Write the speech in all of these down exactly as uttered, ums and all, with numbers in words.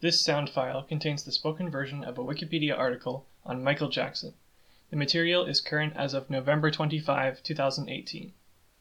This sound file contains the spoken version of a Wikipedia article on Michael Jackson. The material is current as of November twenty-fifth, twenty eighteen.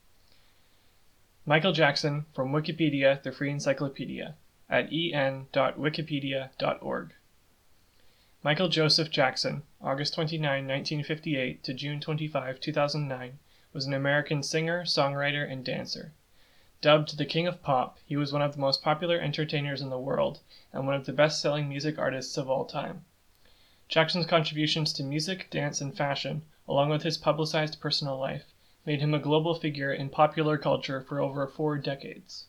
Michael Jackson from Wikipedia, the Free Encyclopedia, at e n dot wikipedia dot org. Michael Joseph Jackson, August twenty-ninth, nineteen fifty-eight to June twenty-fifth, two thousand nine, was an American singer, songwriter, and dancer. Dubbed the King of Pop, he was one of the most popular entertainers in the world and one of the best-selling music artists of all time. Jackson's contributions to music, dance, and fashion, along with his publicized personal life, made him a global figure in popular culture for over four decades.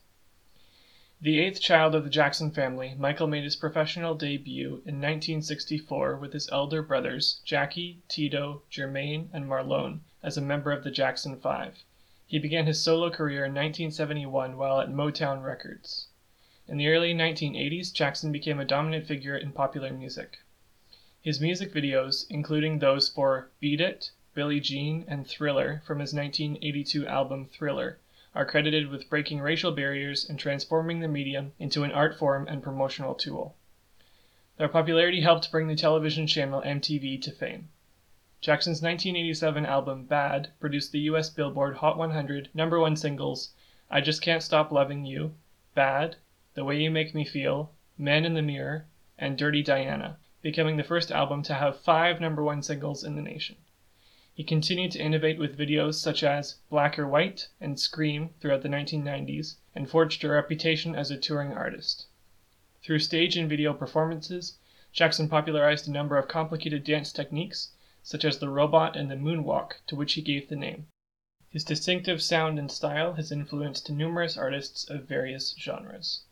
The eighth child of the Jackson family, Michael made his professional debut in nineteen sixty-four with his elder brothers, Jackie, Tito, Jermaine, and Marlon, as a member of the Jackson Five. He began his solo career in nineteen seventy-one while at Motown Records. In the early nineteen eighties, Jackson became a dominant figure in popular music. His music videos, including those for Beat It, Billie Jean, and Thriller from his nineteen eighty-two album Thriller, are credited with breaking racial barriers and transforming the medium into an art form and promotional tool. Their popularity helped bring the television channel M T V to fame. Jackson's nineteen eighty-seven album Bad produced the U S Billboard Hot one hundred number one singles I Just Can't Stop Loving You, Bad, The Way You Make Me Feel, Man in the Mirror, and Dirty Diana, becoming the first album to have five number one singles in the nation. He continued to innovate with videos such as Black or White and Scream throughout the nineteen nineties, and forged a reputation as a touring artist. Through stage and video performances, Jackson popularized a number of complicated dance techniques, such as the robot and the moonwalk, to which he gave the name. His distinctive sound and style has influenced numerous artists of various genres.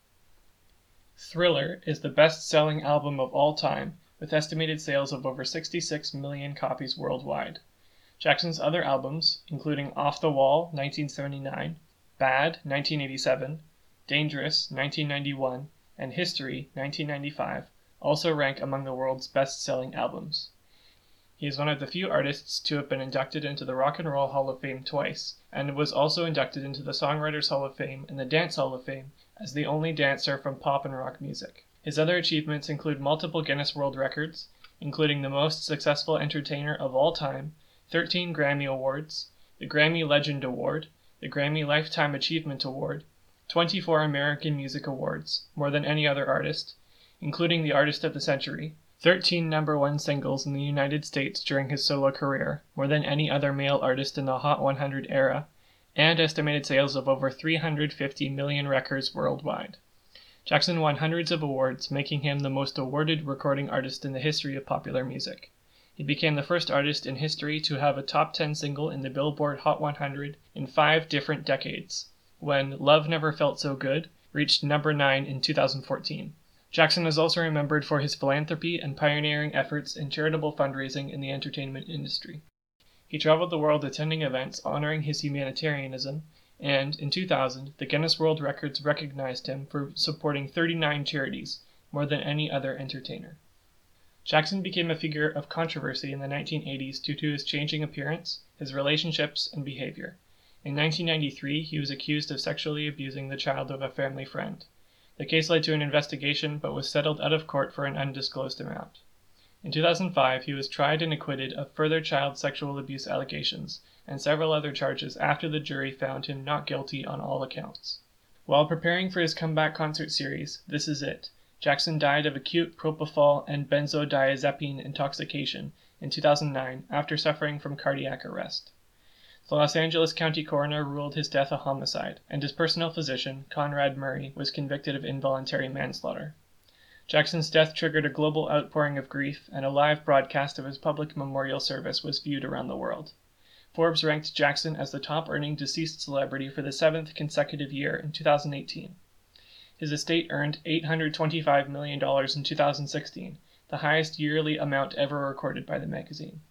Thriller is the best-selling album of all time, with estimated sales of over sixty-six million copies worldwide. Jackson's other albums, including Off the Wall, nineteen seventy-nine, Bad, nineteen eighty-seven, Dangerous, nineteen ninety-one, and History, nineteen ninety-five, also rank among the world's best-selling albums. He is one of the few artists to have been inducted into the Rock and Roll Hall of Fame twice, and was also inducted into the Songwriters Hall of Fame and the Dance Hall of Fame as the only dancer from pop and rock music. His other achievements include multiple Guinness World Records, including the most successful entertainer of all time, thirteen Grammy Awards, the Grammy Legend Award, the Grammy Lifetime Achievement Award, twenty-four American Music Awards, more than any other artist, including the Artist of the Century, thirteen number one singles in the United States during his solo career, more than any other male artist in the Hot one hundred era, and estimated sales of over three hundred fifty million records worldwide. Jackson won hundreds of awards, making him the most awarded recording artist in the history of popular music. He became the first artist in history to have a top ten single in the Billboard Hot one hundred in five different decades, when Love Never Felt So Good reached number nine in two thousand fourteen. Jackson is also remembered for his philanthropy and pioneering efforts in charitable fundraising in the entertainment industry. He traveled the world attending events honoring his humanitarianism, and, in two thousand, the Guinness World Records recognized him for supporting thirty-nine charities, more than any other entertainer. Jackson became a figure of controversy in the nineteen eighties due to his changing appearance, his relationships, and behavior. In nineteen ninety-three, he was accused of sexually abusing the child of a family friend. The case led to an investigation, but was settled out of court for an undisclosed amount. In two thousand five, he was tried and acquitted of further child sexual abuse allegations and several other charges after the jury found him not guilty on all accounts. While preparing for his comeback concert series, This Is It, Jackson died of acute propofol and benzodiazepine intoxication in two thousand nine after suffering from cardiac arrest. The Los Angeles County coroner ruled his death a homicide, and his personal physician, Conrad Murray, was convicted of involuntary manslaughter. Jackson's death triggered a global outpouring of grief, and a live broadcast of his public memorial service was viewed around the world. Forbes ranked Jackson as the top-earning deceased celebrity for the seventh consecutive year in two thousand eighteen. His estate earned eight hundred twenty-five million dollars in two thousand sixteen, the highest yearly amount ever recorded by the magazine.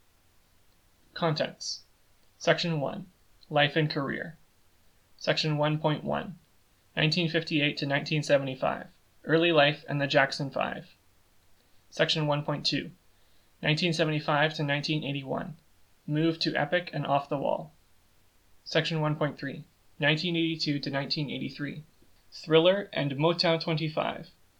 Contents. Section one. Life and Career. Section one point one. nineteen fifty-eight to nineteen seventy-five. Early Life and the Jackson Five. Section one point two. nineteen seventy-five to nineteen eighty-one. Move to Epic and Off the Wall. Section one point three. nineteen eighty-two to nineteen eighty-three. Thriller and Motown twenty-five.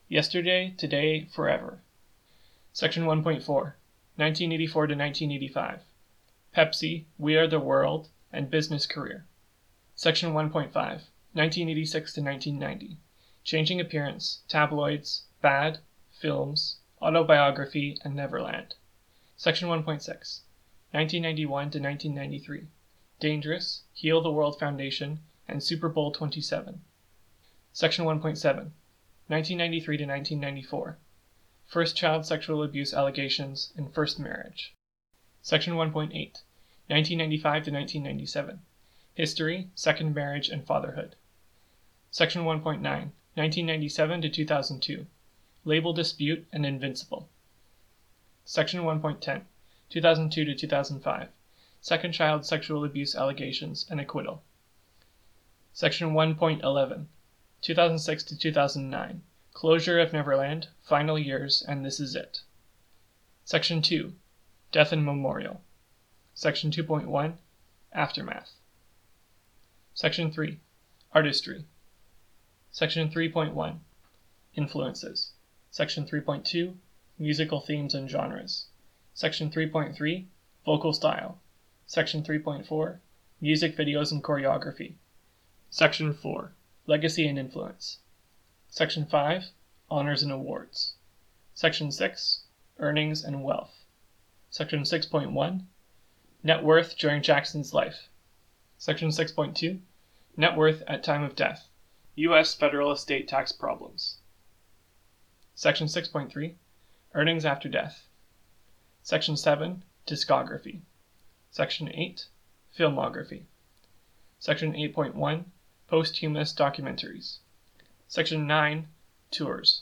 Yesterday, Today, Forever. Section one point four, nineteen eighty-four to nineteen eighty-five. Pepsi, We Are the World, and Business Career. Section one point five, nineteen eighty-six to nineteen ninety. Changing Appearance, Tabloids, Bad, Films, Autobiography, and Neverland. Section one point six, nineteen ninety-one to nineteen ninety-three. Dangerous, Heal the World Foundation, and Super Bowl twenty-seven. Section one point seven, nineteen ninety-three to nineteen ninety-four. First child sexual abuse allegations and first marriage. Section one point eight, nineteen ninety-five to nineteen ninety-seven. History, second marriage, and fatherhood. Section one point nine, nineteen ninety-seven to two thousand two. Label dispute and invincible. Section one point ten, two thousand two to two thousand five. Second child sexual abuse allegations and acquittal. Section one point eleven, two thousand six to two thousand nine. Closure of Neverland, Final Years, and This Is It. Section two, Death and Memorial. Section two point one, Aftermath. Section three, Artistry. Section three point one, Influences. Section three point two, Musical Themes and Genres. Section three point three, Vocal Style. Section three point four, Music Videos and Choreography. Section four, Legacy and Influence. Section five, Honors and Awards. Section six, Earnings and Wealth. Section six point one, Net Worth during Jackson's life. Section six point two, Net Worth at time of death. U S federal estate tax problems. Section six point three, Earnings after death. Section seven, Discography. Section eight, Filmography. Section eight point one, Posthumous documentaries. Section nine, Tours.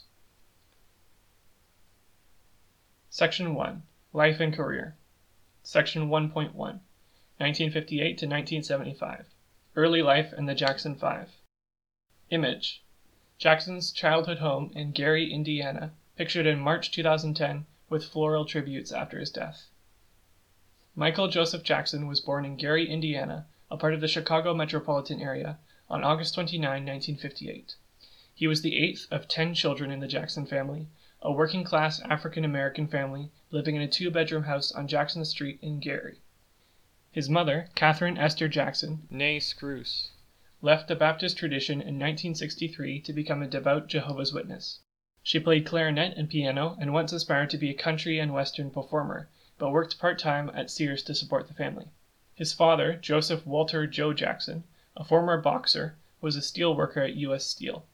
Section one, Life and Career. Section one point one, nineteen fifty-eight to nineteen seventy-five. Early Life and the Jackson Five. Image. Jackson's childhood home in Gary, Indiana, pictured in March two thousand ten with floral tributes after his death. Michael Joseph Jackson was born in Gary, Indiana, a part of the Chicago metropolitan area, on August twenty-ninth, nineteen fifty-eight. He was the eighth of ten children in the Jackson family, a working-class African-American family living in a two-bedroom house on Jackson Street in Gary. His mother, Catherine Esther Jackson, née Scruse, left the Baptist tradition in nineteen sixty-three to become a devout Jehovah's Witness. She played clarinet and piano and once aspired to be a country and western performer, but worked part-time at Sears to support the family. His father, Joseph Walter Joe Jackson, a former boxer, was a steel worker at U S Steel.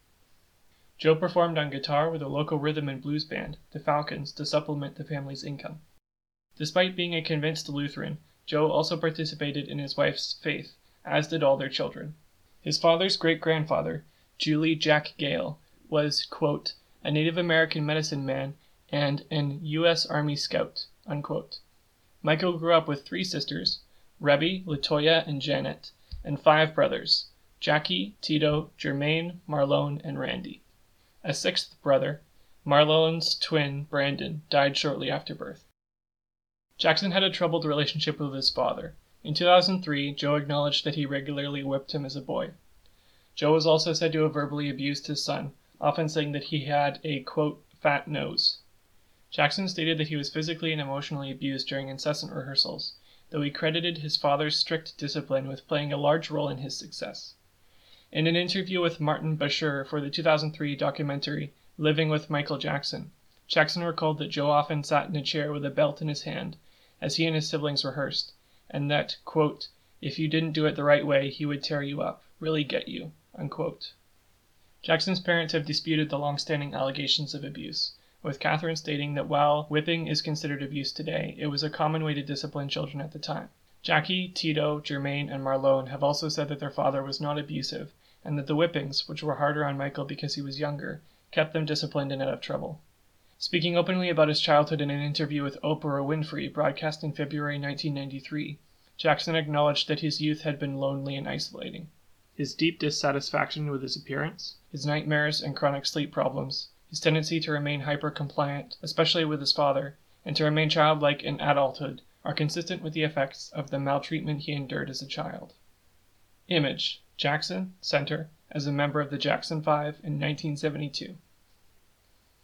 Joe performed on guitar with a local rhythm and blues band, the Falcons, to supplement the family's income. Despite being a convinced Lutheran, Joe also participated in his wife's faith, as did all their children. His father's great-grandfather, Julie Jack Gale, was, quote, a Native American medicine man and an U S Army Scout, unquote. Michael grew up with three sisters, Rebby, Latoya, and Janet, and five brothers, Jackie, Tito, Jermaine, Marlone, and Randy. A sixth brother, Marlone's twin, Brandon, died shortly after birth. Jackson had a troubled relationship with his father. In two thousand three, Joe acknowledged that he regularly whipped him as a boy. Joe was also said to have verbally abused his son, often saying that he had a, quote, fat nose. Jackson stated that he was physically and emotionally abused during incessant rehearsals, though he credited his father's strict discipline with playing a large role in his success. In an interview with Martin Bashir for the two thousand three documentary Living with Michael Jackson, Jackson recalled that Joe often sat in a chair with a belt in his hand as he and his siblings rehearsed, and that, quote, if you didn't do it the right way, he would tear you up, really get you, unquote. Jackson's parents have disputed the long-standing allegations of abuse, with Catherine stating that while whipping is considered abuse today, it was a common way to discipline children at the time. Jackie, Tito, Jermaine, and Marlone have also said that their father was not abusive, and that the whippings, which were harder on Michael because he was younger, kept them disciplined and out of trouble. Speaking openly about his childhood in an interview with Oprah Winfrey, broadcast in February nineteen ninety-three, Jackson acknowledged that his youth had been lonely and isolating. His deep dissatisfaction with his appearance, his nightmares and chronic sleep problems, his tendency to remain hyper-compliant, especially with his father, and to remain childlike in adulthood, are consistent with the effects of the maltreatment he endured as a child. Image. Jackson, center, as a member of the Jackson Five in nineteen seventy-two.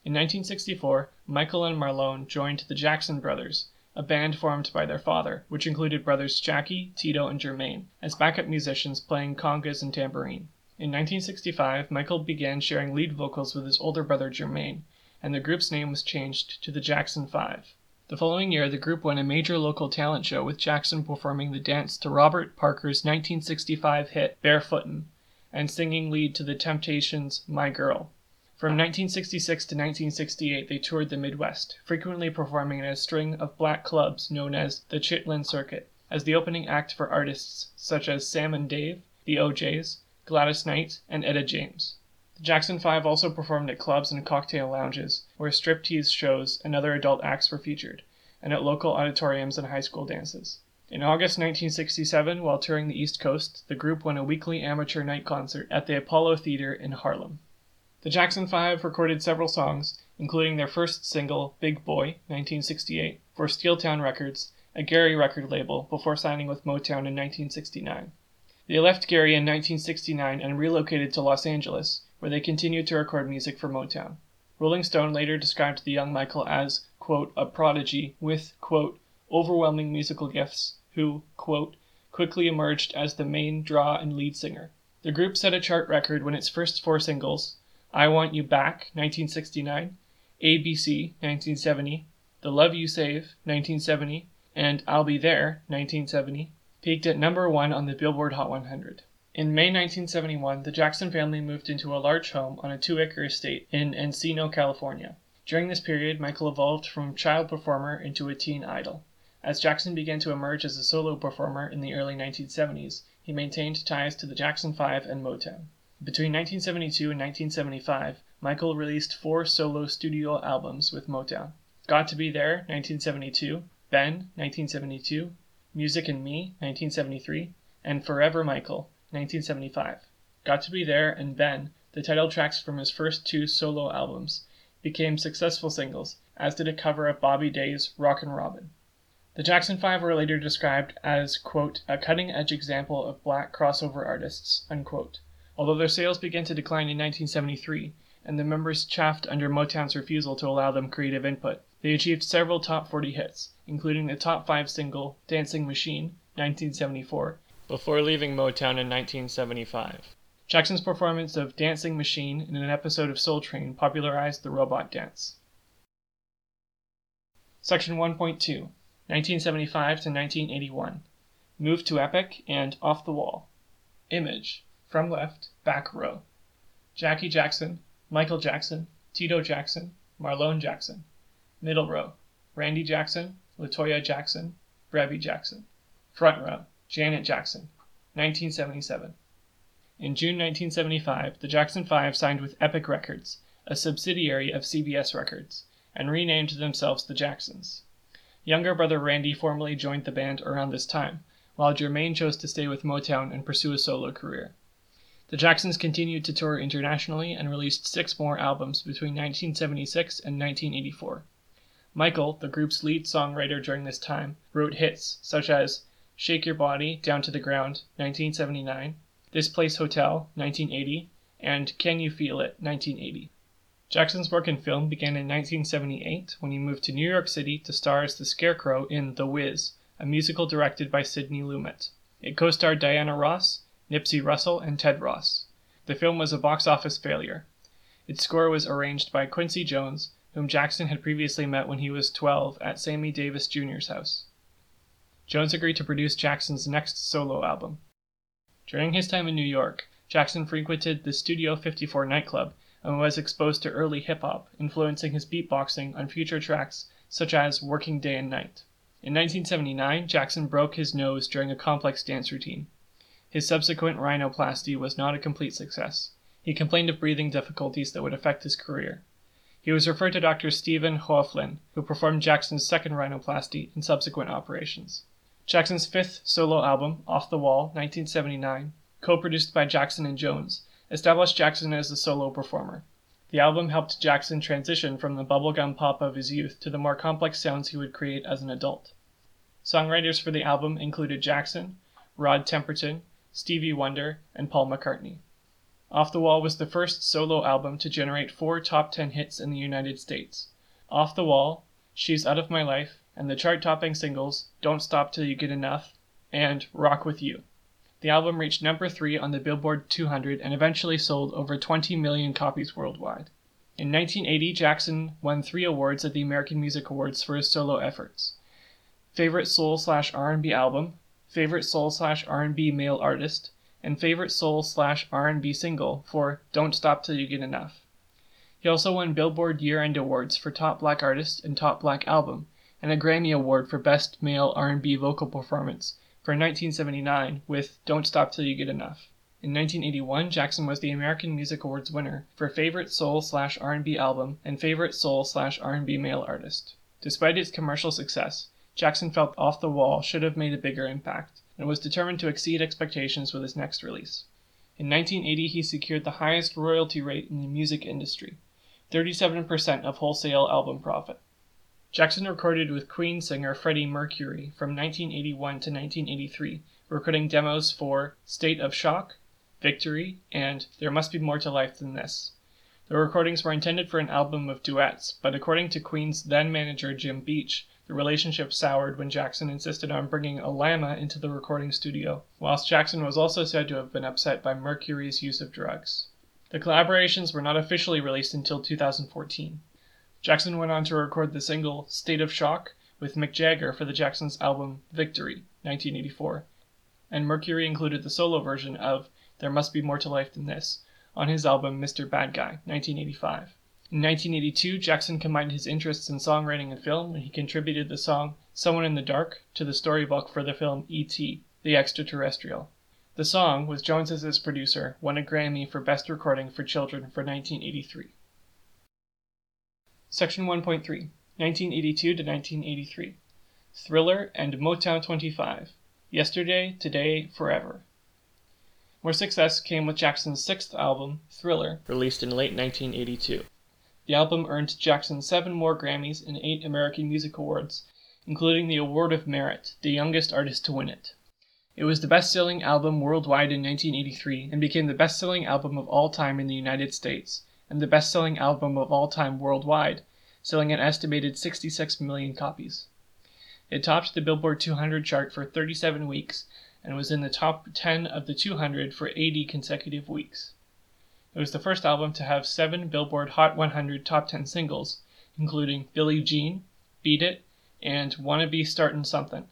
In nineteen sixty-four, Michael and Marlon joined the Jackson Brothers, a band formed by their father, which included brothers Jackie, Tito, and Jermaine, as backup musicians playing congas and tambourine. In nineteen sixty-five, Michael began sharing lead vocals with his older brother Jermaine, and the group's name was changed to the Jackson Five. The following year, the group won a major local talent show with Jackson performing the dance to Robert Parker's nineteen sixty-five hit Barefootin' and singing lead to The Temptations' My Girl. From nineteen sixty-six to nineteen sixty-eight, they toured the Midwest, frequently performing in a string of black clubs known as the Chitlin Circuit, as the opening act for artists such as Sam and Dave, the O Js, Gladys Knight, and Etta James. The Jackson Five also performed at clubs and cocktail lounges, where striptease shows and other adult acts were featured, and at local auditoriums and high school dances. In August nineteen sixty-seven, while touring the East Coast, the group won a weekly amateur night concert at the Apollo Theater in Harlem. The Jackson Five recorded several songs, including their first single, Big Boy, nineteen sixty-eight, for Steeltown Records, a Gary record label, before signing with Motown in nineteen sixty-nine. They left Gary in nineteen sixty-nine and relocated to Los Angeles, where they continued to record music for Motown. Rolling Stone later described the young Michael as, quote, a prodigy with, quote, overwhelming musical gifts, who, quote, quickly emerged as the main draw and lead singer. The group set a chart record when its first four singles, I Want You Back, nineteen sixty-nine, A B C, nineteen seventy, The Love You Save, nineteen seventy, and I'll Be There, nineteen seventy, peaked at number one on the Billboard Hot one hundred. In May nineteen seventy-one, the Jackson family moved into a large home on a two-acre estate in Encino, California. During this period, Michael evolved from child performer into a teen idol. As Jackson began to emerge as a solo performer in the early nineteen seventies, he maintained ties to the Jackson Five and Motown. Between nineteen seventy-two and nineteen seventy-five, Michael released four solo studio albums with Motown. Got to Be There, nineteen seventy-two, Ben, nineteen seventy-two, Music and Me, nineteen seventy-three, and Forever Michael, nineteen seventy-five. Got to Be There and Ben, the title tracks from his first two solo albums, became successful singles, as did a cover of Bobby Day's Rockin' Robin. The Jackson Five were later described as, quote, a cutting-edge example of black crossover artists, unquote. Although their sales began to decline in nineteen seventy-three, and the members chafed under Motown's refusal to allow them creative input, they achieved several top forty hits, including the top five single, Dancing Machine, nineteen seventy-four, before leaving Motown in nineteen seventy-five. Jackson's performance of Dancing Machine in an episode of Soul Train popularized the robot dance. Section one point two, nineteen seventy-five to nineteen eighty-one. Move to Epic and Off the Wall. Image. From left, back row. Jackie Jackson, Michael Jackson, Tito Jackson, Marlon Jackson. Middle row, Randy Jackson, LaToya Jackson, Brevy Jackson. Front row, Janet Jackson, nineteen seventy-seven. In June nineteen seventy-five, the Jackson Five signed with Epic Records, a subsidiary of C B S Records, and renamed themselves the Jacksons. Younger brother Randy formally joined the band around this time, while Jermaine chose to stay with Motown and pursue a solo career. The Jacksons continued to tour internationally and released six more albums between nineteen seventy-six and nineteen eighty-four. Michael, the group's lead songwriter during this time, wrote hits such as Shake Your Body, Down to the Ground, nineteen seventy-nine, This Place Hotel, nineteen eighty, and Can You Feel It, nineteen eighty. Jackson's work in film began in nineteen seventy-eight when he moved to New York City to star as the Scarecrow in The Wiz, a musical directed by Sidney Lumet. It co-starred Diana Ross, Nipsey Russell, and Ted Ross. The film was a box office failure. Its score was arranged by Quincy Jones, whom Jackson had previously met when he was twelve at Sammy Davis Junior's house. Jones agreed to produce Jackson's next solo album. During his time in New York, Jackson frequented the Studio fifty-four nightclub and was exposed to early hip-hop, influencing his beatboxing on future tracks such as Working Day and Night. In nineteen seventy-nine, Jackson broke his nose during a complex dance routine. His subsequent rhinoplasty was not a complete success. He complained of breathing difficulties that would affect his career. He was referred to Doctor Stephen Hoeflin, who performed Jackson's second rhinoplasty and subsequent operations. Jackson's fifth solo album, Off the Wall, nineteen seventy-nine, co-produced by Jackson and Jones, established Jackson as a solo performer. The album helped Jackson transition from the bubblegum pop of his youth to the more complex sounds he would create as an adult. Songwriters for the album included Jackson, Rod Temperton, Stevie Wonder, and Paul McCartney. Off the Wall was the first solo album to generate four top ten hits in the United States. Off the Wall, She's Out of My Life, and the chart-topping singles Don't Stop Till You Get Enough and Rock With You. The album reached number three on the Billboard two hundred and eventually sold over twenty million copies worldwide. In nineteen eighty, Jackson won three awards at the American Music Awards for his solo efforts: Favorite Soul slash R and B Album, Favorite Soul slash R and B Male Artist, and Favorite Soul slash R and B Single for Don't Stop Till You Get Enough. He also won Billboard Year-End Awards for Top Black Artist and Top Black Album, and a Grammy Award for Best Male R and B Vocal Performance for nineteen seventy-nine with Don't Stop Till You Get Enough. In nineteen eighty-one, Jackson was the American Music Awards winner for Favorite Soul slash R and B Album and Favorite Soul slash R and B Male Artist. Despite its commercial success, Jackson felt Off the Wall should have made a bigger impact, and was determined to exceed expectations with his next release. In nineteen eighty, he secured the highest royalty rate in the music industry, thirty-seven percent of wholesale album profit. Jackson recorded with Queen singer Freddie Mercury from nineteen eighty-one to nineteen eighty-three, recording demos for State of Shock, Victory, and There Must Be More to Life Than This. The recordings were intended for an album of duets, but according to Queen's then-manager Jim Beach, the relationship soured when Jackson insisted on bringing a llama into the recording studio, whilst Jackson was also said to have been upset by Mercury's use of drugs. The collaborations were not officially released until two thousand fourteen. Jackson went on to record the single State of Shock with Mick Jagger for the Jacksons' album Victory, nineteen eighty-four, and Mercury included the solo version of There Must Be More to Life Than This on his album Mister Bad Guy, nineteen eighty-five. In nineteen eighty-two, Jackson combined his interests in songwriting and film when he contributed the song Someone in the Dark to the storybook for the film E T, The Extraterrestrial. The song, with Jones as his producer, won a Grammy for Best Recording for Children for nineteen eighty-three. Section one point three, nineteen eighty-two to nineteen eighty-three. Thriller and Motown twenty-five, Yesterday, Today, Forever. More success came with Jackson's sixth album, Thriller, released in late nineteen eighty-two. The album earned Jackson seven more Grammys and eight American Music Awards, including the Award of Merit, the youngest artist to win it. It was the best-selling album worldwide in nineteen eighty-three and became the best-selling album of all time in the United States, and the best-selling album of all time worldwide, selling an estimated sixty-six million copies. It topped the Billboard two hundred chart for thirty-seven weeks and was in the top ten of the two hundred for eighty consecutive weeks. It was the first album to have seven Billboard Hot one hundred top ten singles, including Billie Jean, Beat It, and Wanna Be Startin' Somethin'.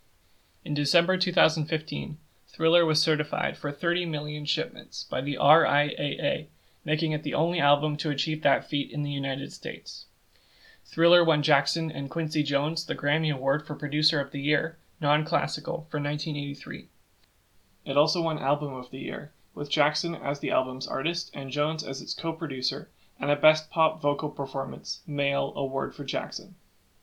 In December two thousand fifteen, Thriller was certified for thirty million shipments by the R I A A, making it the only album to achieve that feat in the United States. Thriller won Jackson and Quincy Jones the Grammy Award for Producer of the Year, Non-Classical, for nineteen eighty-three. It also won Album of the Year, with Jackson as the album's artist and Jones as its co-producer, and a Best Pop Vocal Performance, Male award for Jackson.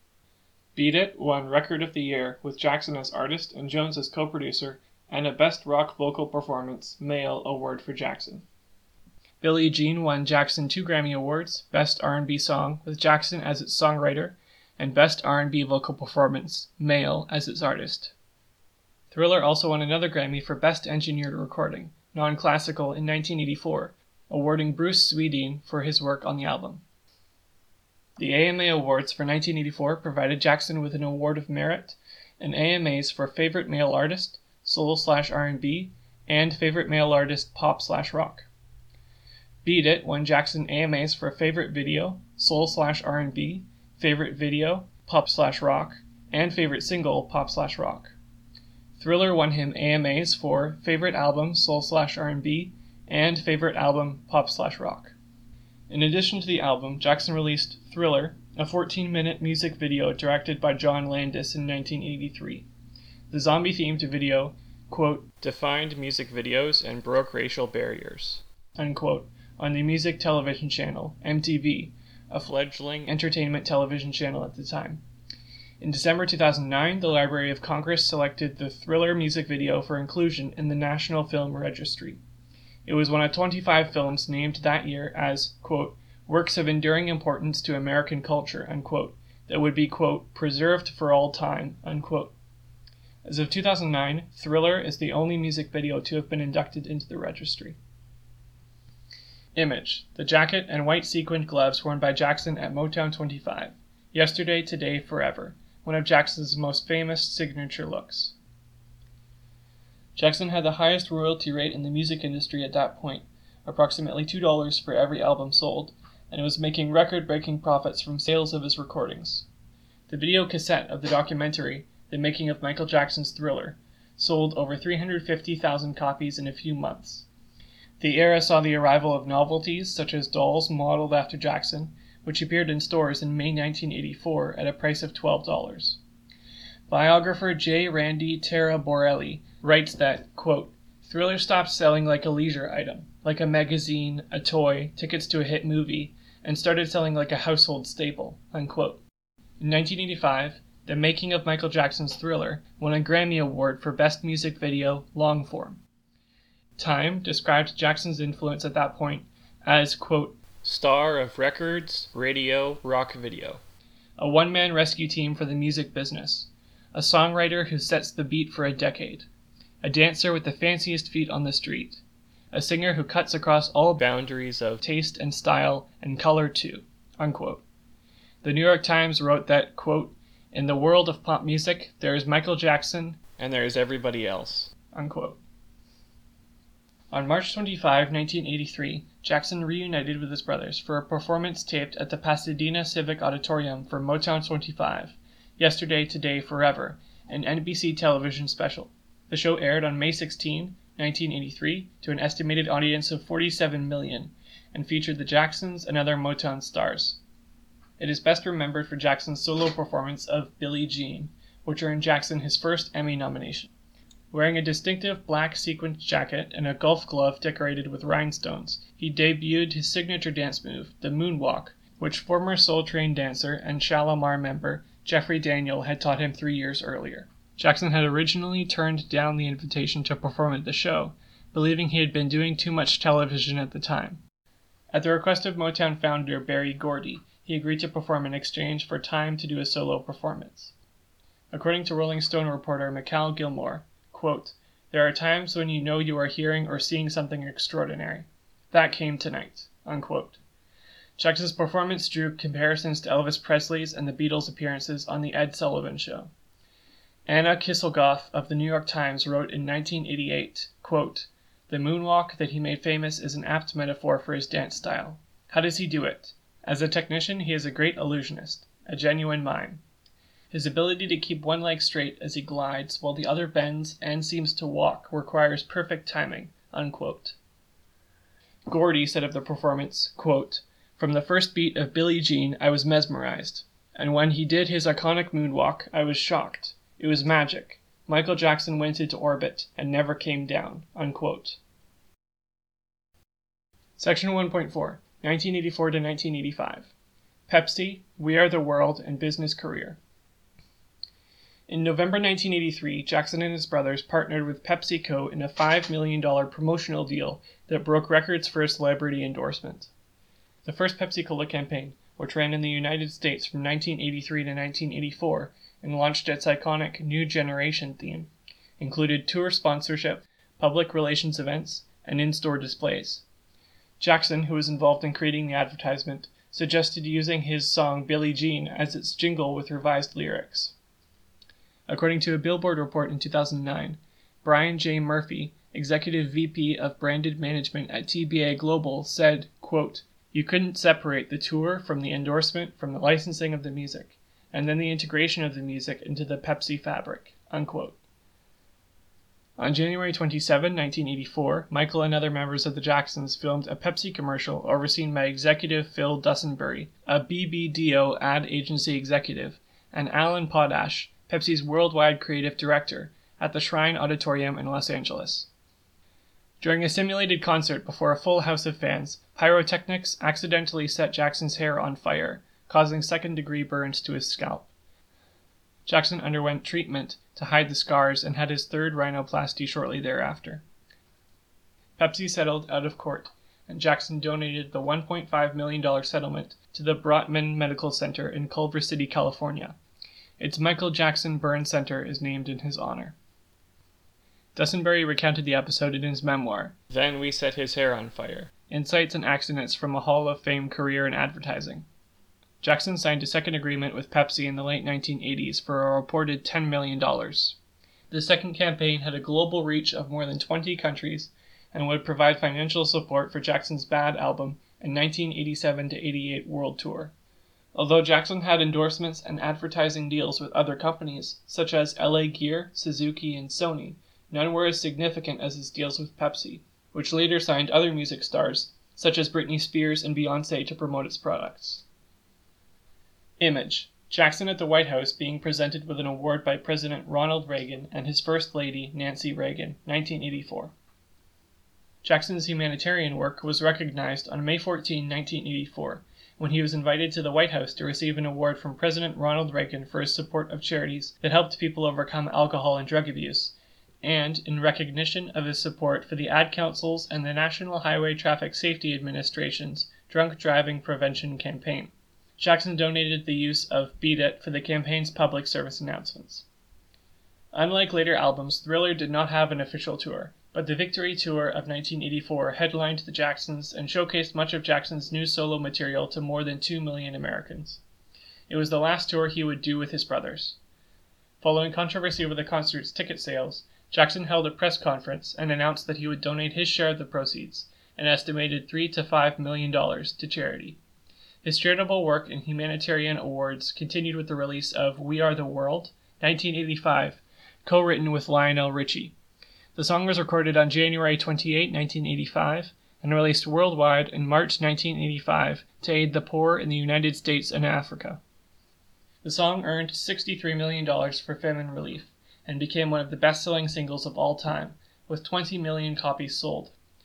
Beat It won Record of the Year, with Jackson as artist and Jones as co-producer, and a Best Rock Vocal Performance, Male award for Jackson. Billie Jean won Jackson two Grammy Awards, Best R and B Song, with Jackson as its songwriter, and Best R and B Vocal Performance, Male, as its artist. Thriller also won another Grammy for Best Engineered Recording, Non-Classical, in nineteen eighty-four, awarding Bruce Swedien for his work on the album. The A M A Awards for nineteen eighty-four provided Jackson with an Award of Merit, and A M As for Favorite Male Artist, Soul slash R and B, and Favorite Male Artist, Pop slash Rock. Beat It won Jackson A M As for Favorite Video, Soul slash R and B, Favorite Video, Pop slash Rock, and Favorite Single, Pop slash Rock. Thriller won him A M As for Favorite Album, Soul slash R and B, and Favorite Album, Pop slash Rock. In addition to the album, Jackson released Thriller, a fourteen-minute music video directed by John Landis in nineteen eighty-three. The zombie-themed video, quote, defined music videos and broke racial barriers, unquote, on the music television channel, M T V, a fledgling entertainment television channel at the time. In December two thousand nine, the Library of Congress selected the Thriller music video for inclusion in the National Film Registry. It was one of twenty-five films named that year as, quote, works of enduring importance to American culture, unquote, that would be, quote, preserved for all time, unquote. As of two thousand nine, Thriller is the only music video to have been inducted into the registry. Image: the jacket and white sequined gloves worn by Jackson at Motown twenty-five. Yesterday, Today, Forever, one of Jackson's most famous signature looks. Jackson had the highest royalty rate in the music industry at that point, approximately two dollars for every album sold, and was making record-breaking profits from sales of his recordings. The video cassette of the documentary, The Making of Michael Jackson's Thriller, sold over three hundred fifty thousand copies in a few months. The era saw the arrival of novelties such as dolls modeled after Jackson, which appeared in stores in May nineteen eighty-four at a price of twelve dollars. Biographer J. Randy Taraborelli writes that, quote, Thriller stopped selling like a leisure item, like a magazine, a toy, tickets to a hit movie, and started selling like a household staple, unquote. In nineteen eighty-five, The Making of Michael Jackson's Thriller won a Grammy Award for Best Music Video Long Form. Time described Jackson's influence at that point as, quote, star of records, radio, rock video, a one-man rescue team for the music business, a songwriter who sets the beat for a decade, a dancer with the fanciest feet on the street, a singer who cuts across all boundaries of taste and style and color too, unquote. The New York Times wrote that, quote, in the world of pop music, there is Michael Jackson and there is everybody else, unquote. On March twenty-fifth, nineteen eighty-three, Jackson reunited with his brothers for a performance taped at the Pasadena Civic Auditorium for Motown twenty-five, Yesterday, Today, Forever, an N B C television special. The show aired on May sixteenth, nineteen eighty-three, to an estimated audience of forty-seven million, and featured the Jacksons and other Motown stars. It is best remembered for Jackson's solo performance of Billie Jean, which earned Jackson his first Emmy nomination. Wearing a distinctive black sequined jacket and a golf glove decorated with rhinestones, he debuted his signature dance move, the moonwalk, which former Soul Train dancer and Shalamar member Jeffrey Daniel had taught him three years earlier. Jackson had originally turned down the invitation to perform at the show, believing he had been doing too much television at the time. At the request of Motown founder Berry Gordy, he agreed to perform in exchange for time to do a solo performance. According to Rolling Stone reporter Mikal Gilmore, quote, there are times when you know you are hearing or seeing something extraordinary. That came tonight, unquote. Jackson's performance drew comparisons to Elvis Presley's and the Beatles' appearances on The Ed Sullivan Show. Anna Kisselgoff of the New York Times wrote in nineteen eighty-eight, quote, the moonwalk that he made famous is an apt metaphor for his dance style. How does he do it? As a technician, he is a great illusionist, a genuine mime. His ability to keep one leg straight as he glides while the other bends and seems to walk requires perfect timing, unquote. Gordy said of the performance, quote, from the first beat of Billie Jean, I was mesmerized. And when he did his iconic moonwalk, I was shocked. It was magic. Michael Jackson went into orbit and never came down, unquote. Section one point four, nineteen eighty-four to nineteen eighty-five. Pepsi, We Are the World, and Business Career. In November nineteen eighty-three, Jackson and his brothers partnered with PepsiCo in a five million dollars promotional deal that broke records for a celebrity endorsement. The first Pepsi Cola campaign, which ran in the United States from nineteen eighty-three to nineteen eighty-four and launched its iconic New Generation theme, included tour sponsorship, public relations events, and in-store displays. Jackson, who was involved in creating the advertisement, suggested using his song Billie Jean as its jingle with revised lyrics. According to a Billboard report in two thousand nine, Brian J. Murphy, Executive V P of Branded Management at T B A Global, said, quote, you couldn't separate the tour from the endorsement from the licensing of the music, and then the integration of the music into the Pepsi fabric, unquote. On January twenty-seventh, nineteen eighty-four, Michael and other members of the Jacksons filmed a Pepsi commercial overseen by executive Phil Dusenbury, a B B D O ad agency executive, and Alan Potash, Pepsi's worldwide creative director, at the Shrine Auditorium in Los Angeles. During a simulated concert before a full house of fans, pyrotechnics accidentally set Jackson's hair on fire, causing second-degree burns to his scalp. Jackson underwent treatment to hide the scars and had his third rhinoplasty shortly thereafter. Pepsi settled out of court, and Jackson donated the one point five million dollars settlement to the Brotman Medical Center in Culver City, California. Its Michael Jackson Burn Center is named in his honor. Dusenbury recounted the episode in his memoir, Then We Set His Hair on Fire, Insights and Accidents from a Hall of Fame Career in Advertising. Jackson signed a second agreement with Pepsi in the late nineteen eighties for a reported ten million dollars. The second campaign had a global reach of more than twenty countries and would provide financial support for Jackson's Bad album and nineteen eighty-seven to eighty-eight world tour. Although Jackson had endorsements and advertising deals with other companies, such as L A Gear, Suzuki, and Sony, none were as significant as his deals with Pepsi, which later signed other music stars, such as Britney Spears and Beyoncé, to promote its products. Image: Jackson at the White House being presented with an award by President Ronald Reagan and his First Lady, Nancy Reagan, nineteen eighty-four. Jackson's humanitarian work was recognized on May fourteenth, nineteen eighty-four, when he was invited to the White House to receive an award from President Ronald Reagan for his support of charities that helped people overcome alcohol and drug abuse, and in recognition of his support for the Ad Council's and the National Highway Traffic Safety Administration's Drunk Driving Prevention Campaign. Jackson donated the use of Beat It for the campaign's public service announcements. Unlike later albums, Thriller did not have an official tour, but the Victory Tour of nineteen eighty-four headlined the Jacksons and showcased much of Jackson's new solo material to more than two million Americans. It was the last tour he would do with his brothers. Following controversy over the concert's ticket sales, Jackson held a press conference and announced that he would donate his share of the proceeds, an estimated three to five million dollars, to charity. His charitable work and humanitarian awards continued with the release of We Are the World, nineteen eighty-five, co-written with Lionel Richie. The song was recorded on January twenty-eighth, nineteen eighty-five, and released worldwide in March nineteen eighty-five to aid the poor in the United States and Africa. The song earned sixty-three million dollars for famine relief, and became one of the best-selling singles of all time, with twenty million copies sold.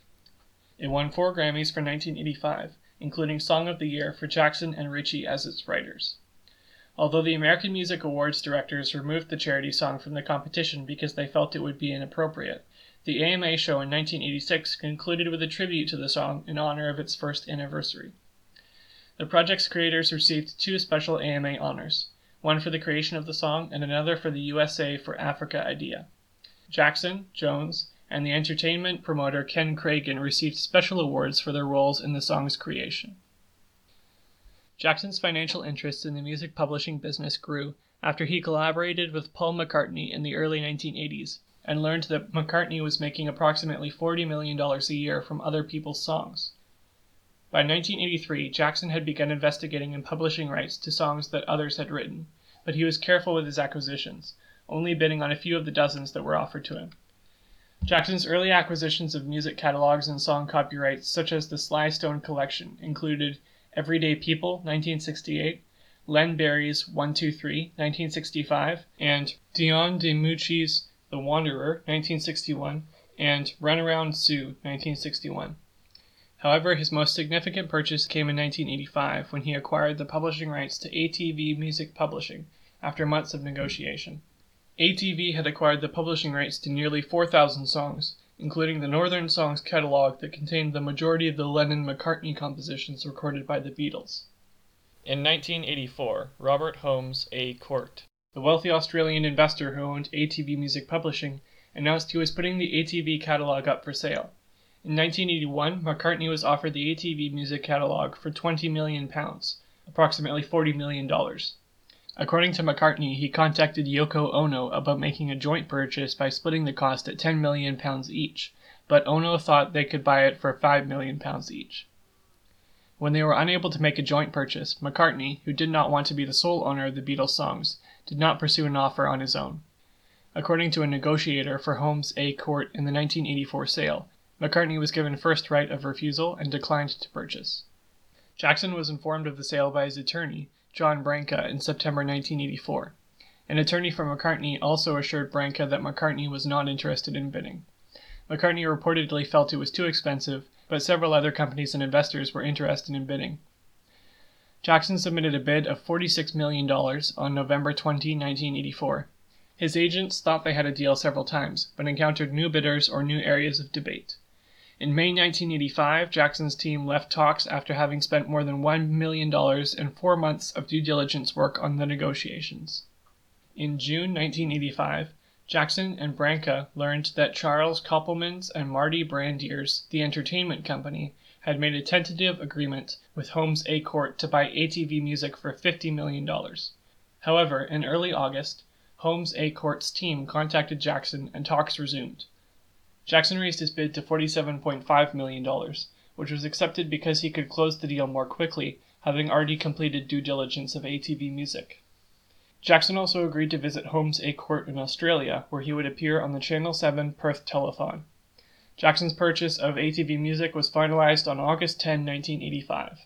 It won four Grammys for nineteen eighty-five, including Song of the Year for Jackson and Richie as its writers. Although the American Music Awards directors removed the charity song from the competition because they felt it would be inappropriate, the A M A show in nineteen eighty-six concluded with a tribute to the song in honor of its first anniversary. The project's creators received two special A M A honors, one for the creation of the song and another for the U S A for Africa idea. Jackson, Jones, and the entertainment promoter Ken Cragen received special awards for their roles in the song's creation. Jackson's financial interest in the music publishing business grew after he collaborated with Paul McCartney in the early nineteen eighties and learned that McCartney was making approximately forty million dollars a year from other people's songs. By nineteen eighty-three, Jackson had begun investigating and publishing rights to songs that others had written, but he was careful with his acquisitions, only bidding on a few of the dozens that were offered to him. Jackson's early acquisitions of music catalogs and song copyrights, such as the Sly Stone Collection, included Everyday People, nineteen sixty-eight, Len Barry's one two three, nineteen sixty-five, and Dion DiMucci's The Wanderer, nineteen sixty-one, and Runaround Sue, nineteen sixty-one. However, his most significant purchase came in nineteen eighty-five when he acquired the publishing rights to A T V Music Publishing after months of negotiation. A T V had acquired the publishing rights to nearly four thousand songs, including the Northern Songs catalog that contained the majority of the Lennon-McCartney compositions recorded by the Beatles. In nineteen eighty-four, Robert Holmes A. Court, the wealthy Australian investor who owned A T V Music Publishing, announced he was putting the A T V catalog up for sale. In nineteen eighty-one, McCartney was offered the A T V Music catalog for twenty million pounds, approximately forty million dollars. According to McCartney, he contacted Yoko Ono about making a joint purchase by splitting the cost at ten million pounds each, but Ono thought they could buy it for five million pounds each. When they were unable to make a joint purchase, McCartney, who did not want to be the sole owner of the Beatles songs, did not pursue an offer on his own. According to a negotiator for Holmes A. Court in the nineteen eighty-four sale, McCartney was given first right of refusal and declined to purchase. Jackson was informed of the sale by his attorney, John Branca, in September nineteen eighty-four. An attorney for McCartney also assured Branca that McCartney was not interested in bidding. McCartney reportedly felt it was too expensive, but several other companies and investors were interested in bidding. Jackson submitted a bid of forty-six million dollars on November twentieth, nineteen eighty-four. His agents thought they had a deal several times, but encountered new bidders or new areas of debate. In May nineteen eighty-five, Jackson's team left talks after having spent more than one million dollars and four months of due diligence work on the negotiations. In June nineteen eighty-five, Jackson and Branca learned that Charles Koppelman's and Marty Brandier's The Entertainment Company had made a tentative agreement with Holmes A. Court to buy A T V Music for fifty million dollars. However, in early August, Holmes A. Court's team contacted Jackson and talks resumed. Jackson raised his bid to forty-seven point five million dollars, which was accepted because he could close the deal more quickly, having already completed due diligence of A T V Music. Jackson also agreed to visit Holmes A. Court in Australia, where he would appear on the Channel seven Perth Telethon. Jackson's purchase of A T V Music was finalized on August tenth, nineteen eighty-five.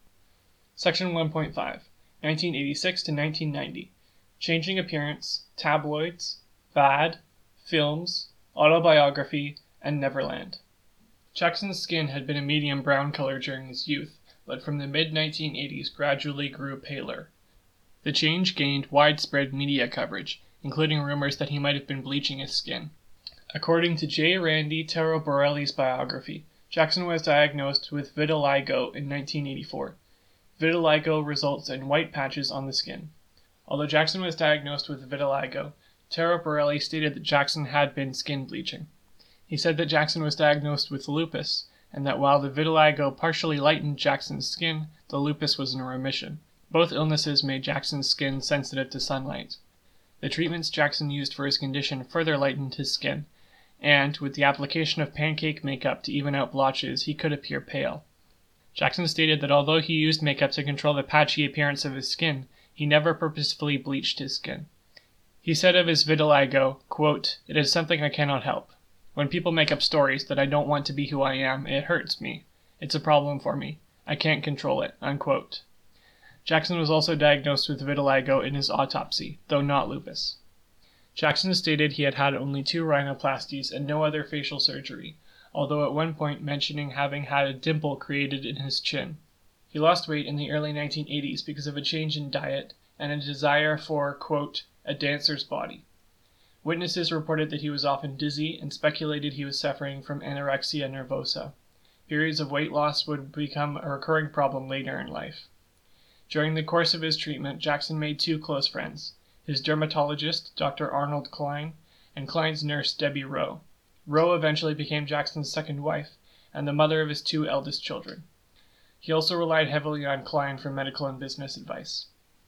Section one point five, nineteen eighty-six to nineteen ninety. Changing Appearance, Tabloids, Bad, Films, Autobiography, and Neverland. Jackson's skin had been a medium brown color during his youth, but from the mid nineteen eighties gradually grew paler. The change gained widespread media coverage, including rumors that he might have been bleaching his skin. According to J. Randy Tero Borelli's biography, Jackson was diagnosed with vitiligo in nineteen eighty-four. Vitiligo results in white patches on the skin. Although Jackson was diagnosed with vitiligo, Tero Borelli stated that Jackson had been skin bleaching. He said that Jackson was diagnosed with lupus, and that while the vitiligo partially lightened Jackson's skin, the lupus was in remission. Both illnesses made Jackson's skin sensitive to sunlight. The treatments Jackson used for his condition further lightened his skin, and, with the application of pancake makeup to even out blotches, he could appear pale. Jackson stated that although he used makeup to control the patchy appearance of his skin, he never purposefully bleached his skin. He said of his vitiligo, quote, "It is something I cannot help. When people make up stories that I don't want to be who I am, it hurts me. It's a problem for me. I can't control it," unquote. Jackson was also diagnosed with vitiligo in his autopsy, though not lupus. Jackson stated he had had only two rhinoplasties and no other facial surgery, although at one point mentioning having had a dimple created in his chin. He lost weight in the early nineteen eighties because of a change in diet and a desire for, quote, "a dancer's body." Witnesses reported that he was often dizzy and speculated he was suffering from anorexia nervosa. Periods of weight loss would become a recurring problem later in life. During the course of his treatment, Jackson made two close friends, his dermatologist, Doctor Arnold Klein, and Klein's nurse, Debbie Rowe. Rowe eventually became Jackson's second wife and the mother of his two eldest children. He also relied heavily on Klein for medical and business advice.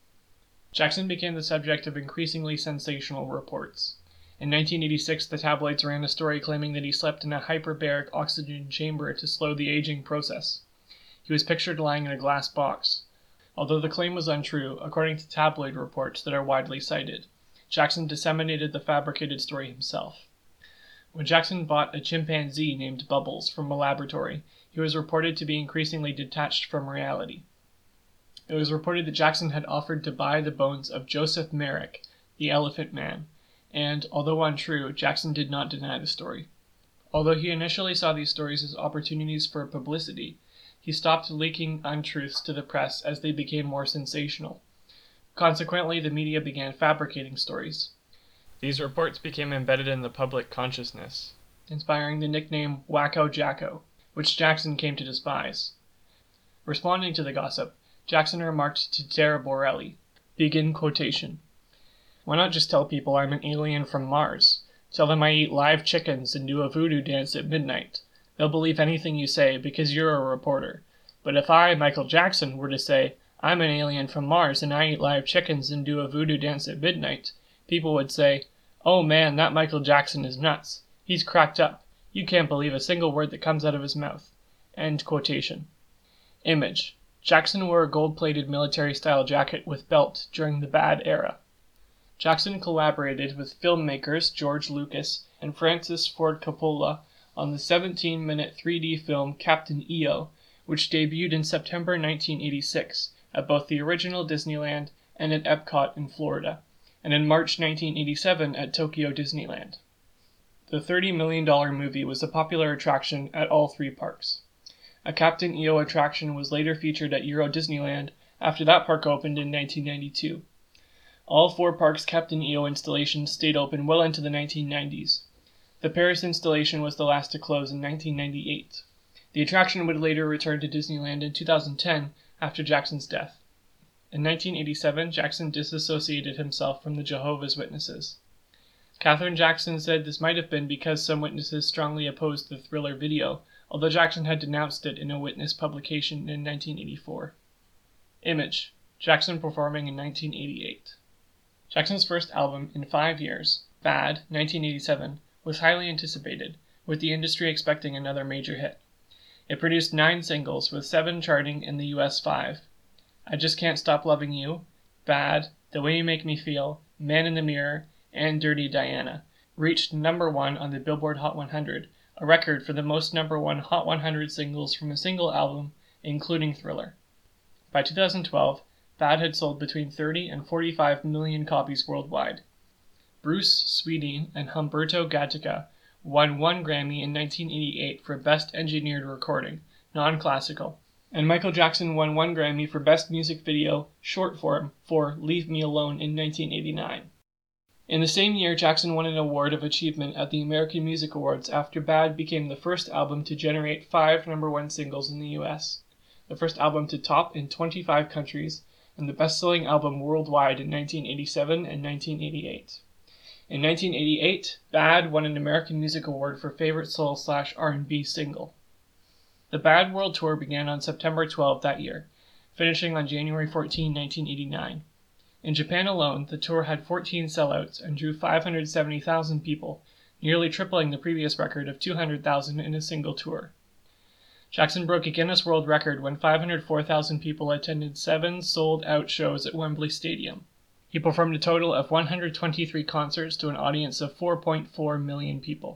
Jackson became the subject of increasingly sensational reports. In nineteen eighty-six, the tabloids ran a story claiming that he slept in a hyperbaric oxygen chamber to slow the aging process. He was pictured lying in a glass box. Although the claim was untrue, according to tabloid reports that are widely cited, Jackson disseminated the fabricated story himself. When Jackson bought a chimpanzee named Bubbles from a laboratory, he was reported to be increasingly detached from reality. It was reported that Jackson had offered to buy the bones of Joseph Merrick, the Elephant Man, and, although untrue, Jackson did not deny the story. Although he initially saw these stories as opportunities for publicity, he stopped leaking untruths to the press as they became more sensational. Consequently, the media began fabricating stories. These reports became embedded in the public consciousness, inspiring the nickname Wacko Jacko, which Jackson came to despise. Responding to the gossip, Jackson remarked to Tero Borelli, begin quotation, "Why not just tell people I'm an alien from Mars? Tell them I eat live chickens and do a voodoo dance at midnight. They'll believe anything you say because you're a reporter. But if I, Michael Jackson, were to say, I'm an alien from Mars and I eat live chickens and do a voodoo dance at midnight, people would say, oh man, that Michael Jackson is nuts. He's cracked up. You can't believe a single word that comes out of his mouth." End quotation. Image. Jackson wore a gold-plated military-style jacket with belt during the Bad era. Jackson collaborated with filmmakers George Lucas and Francis Ford Coppola on the seventeen-minute three D film Captain E O, which debuted in September nineteen eighty-six at both the original Disneyland and at Epcot in Florida, and in March nineteen eighty-seven at Tokyo Disneyland. The thirty million dollars movie was a popular attraction at all three parks. A Captain E O attraction was later featured at Euro Disneyland after that park opened in nineteen ninety-two. All four parks' Captain E O installations stayed open well into the nineteen nineties. The Paris installation was the last to close in nineteen ninety-eight. The attraction would later return to Disneyland in two thousand ten after Jackson's death. In nineteen eighty-seven, Jackson disassociated himself from the Jehovah's Witnesses. Katherine Jackson said this might have been because some witnesses strongly opposed the Thriller video, although Jackson had denounced it in a witness publication in nineteen eighty-four. Image: Jackson performing in nineteen eighty-eight. Jackson's first album in five years, Bad, nineteen eighty-seven, was highly anticipated, with the industry expecting another major hit. It produced nine singles, with seven charting in the U S five. I Just Can't Stop Loving You, Bad, The Way You Make Me Feel, Man in the Mirror, and Dirty Diana reached number one on the Billboard Hot one hundred, a record for the most number one Hot one hundred singles from a single album, including Thriller. By two thousand twelve, Bad had sold between thirty and forty-five million copies worldwide. Bruce Sweeney and Humberto Gatica won one Grammy in nineteen eighty-eight for Best Engineered Recording, non-classical, and Michael Jackson won one Grammy for Best Music Video, short form, for Leave Me Alone in nineteen eighty-nine. In the same year, Jackson won an award of achievement at the American Music Awards after Bad became the first album to generate five number one singles in the U S, the first album to top in twenty-five countries, and the best-selling album worldwide in nineteen eighty-seven and nineteen eighty-eight. In nineteen eighty-eight, Bad won an American Music Award for Favorite Soul slash R and B Single. The Bad World Tour began on September twelfth that year, finishing on January fourteenth, nineteen eighty-nine. In Japan alone, the tour had fourteen sellouts and drew five hundred seventy thousand people, nearly tripling the previous record of two hundred thousand in a single tour. Jackson broke a Guinness World Record when five hundred four thousand people attended seven sold-out shows at Wembley Stadium. He performed a total of one hundred twenty-three concerts to an audience of four point four million people.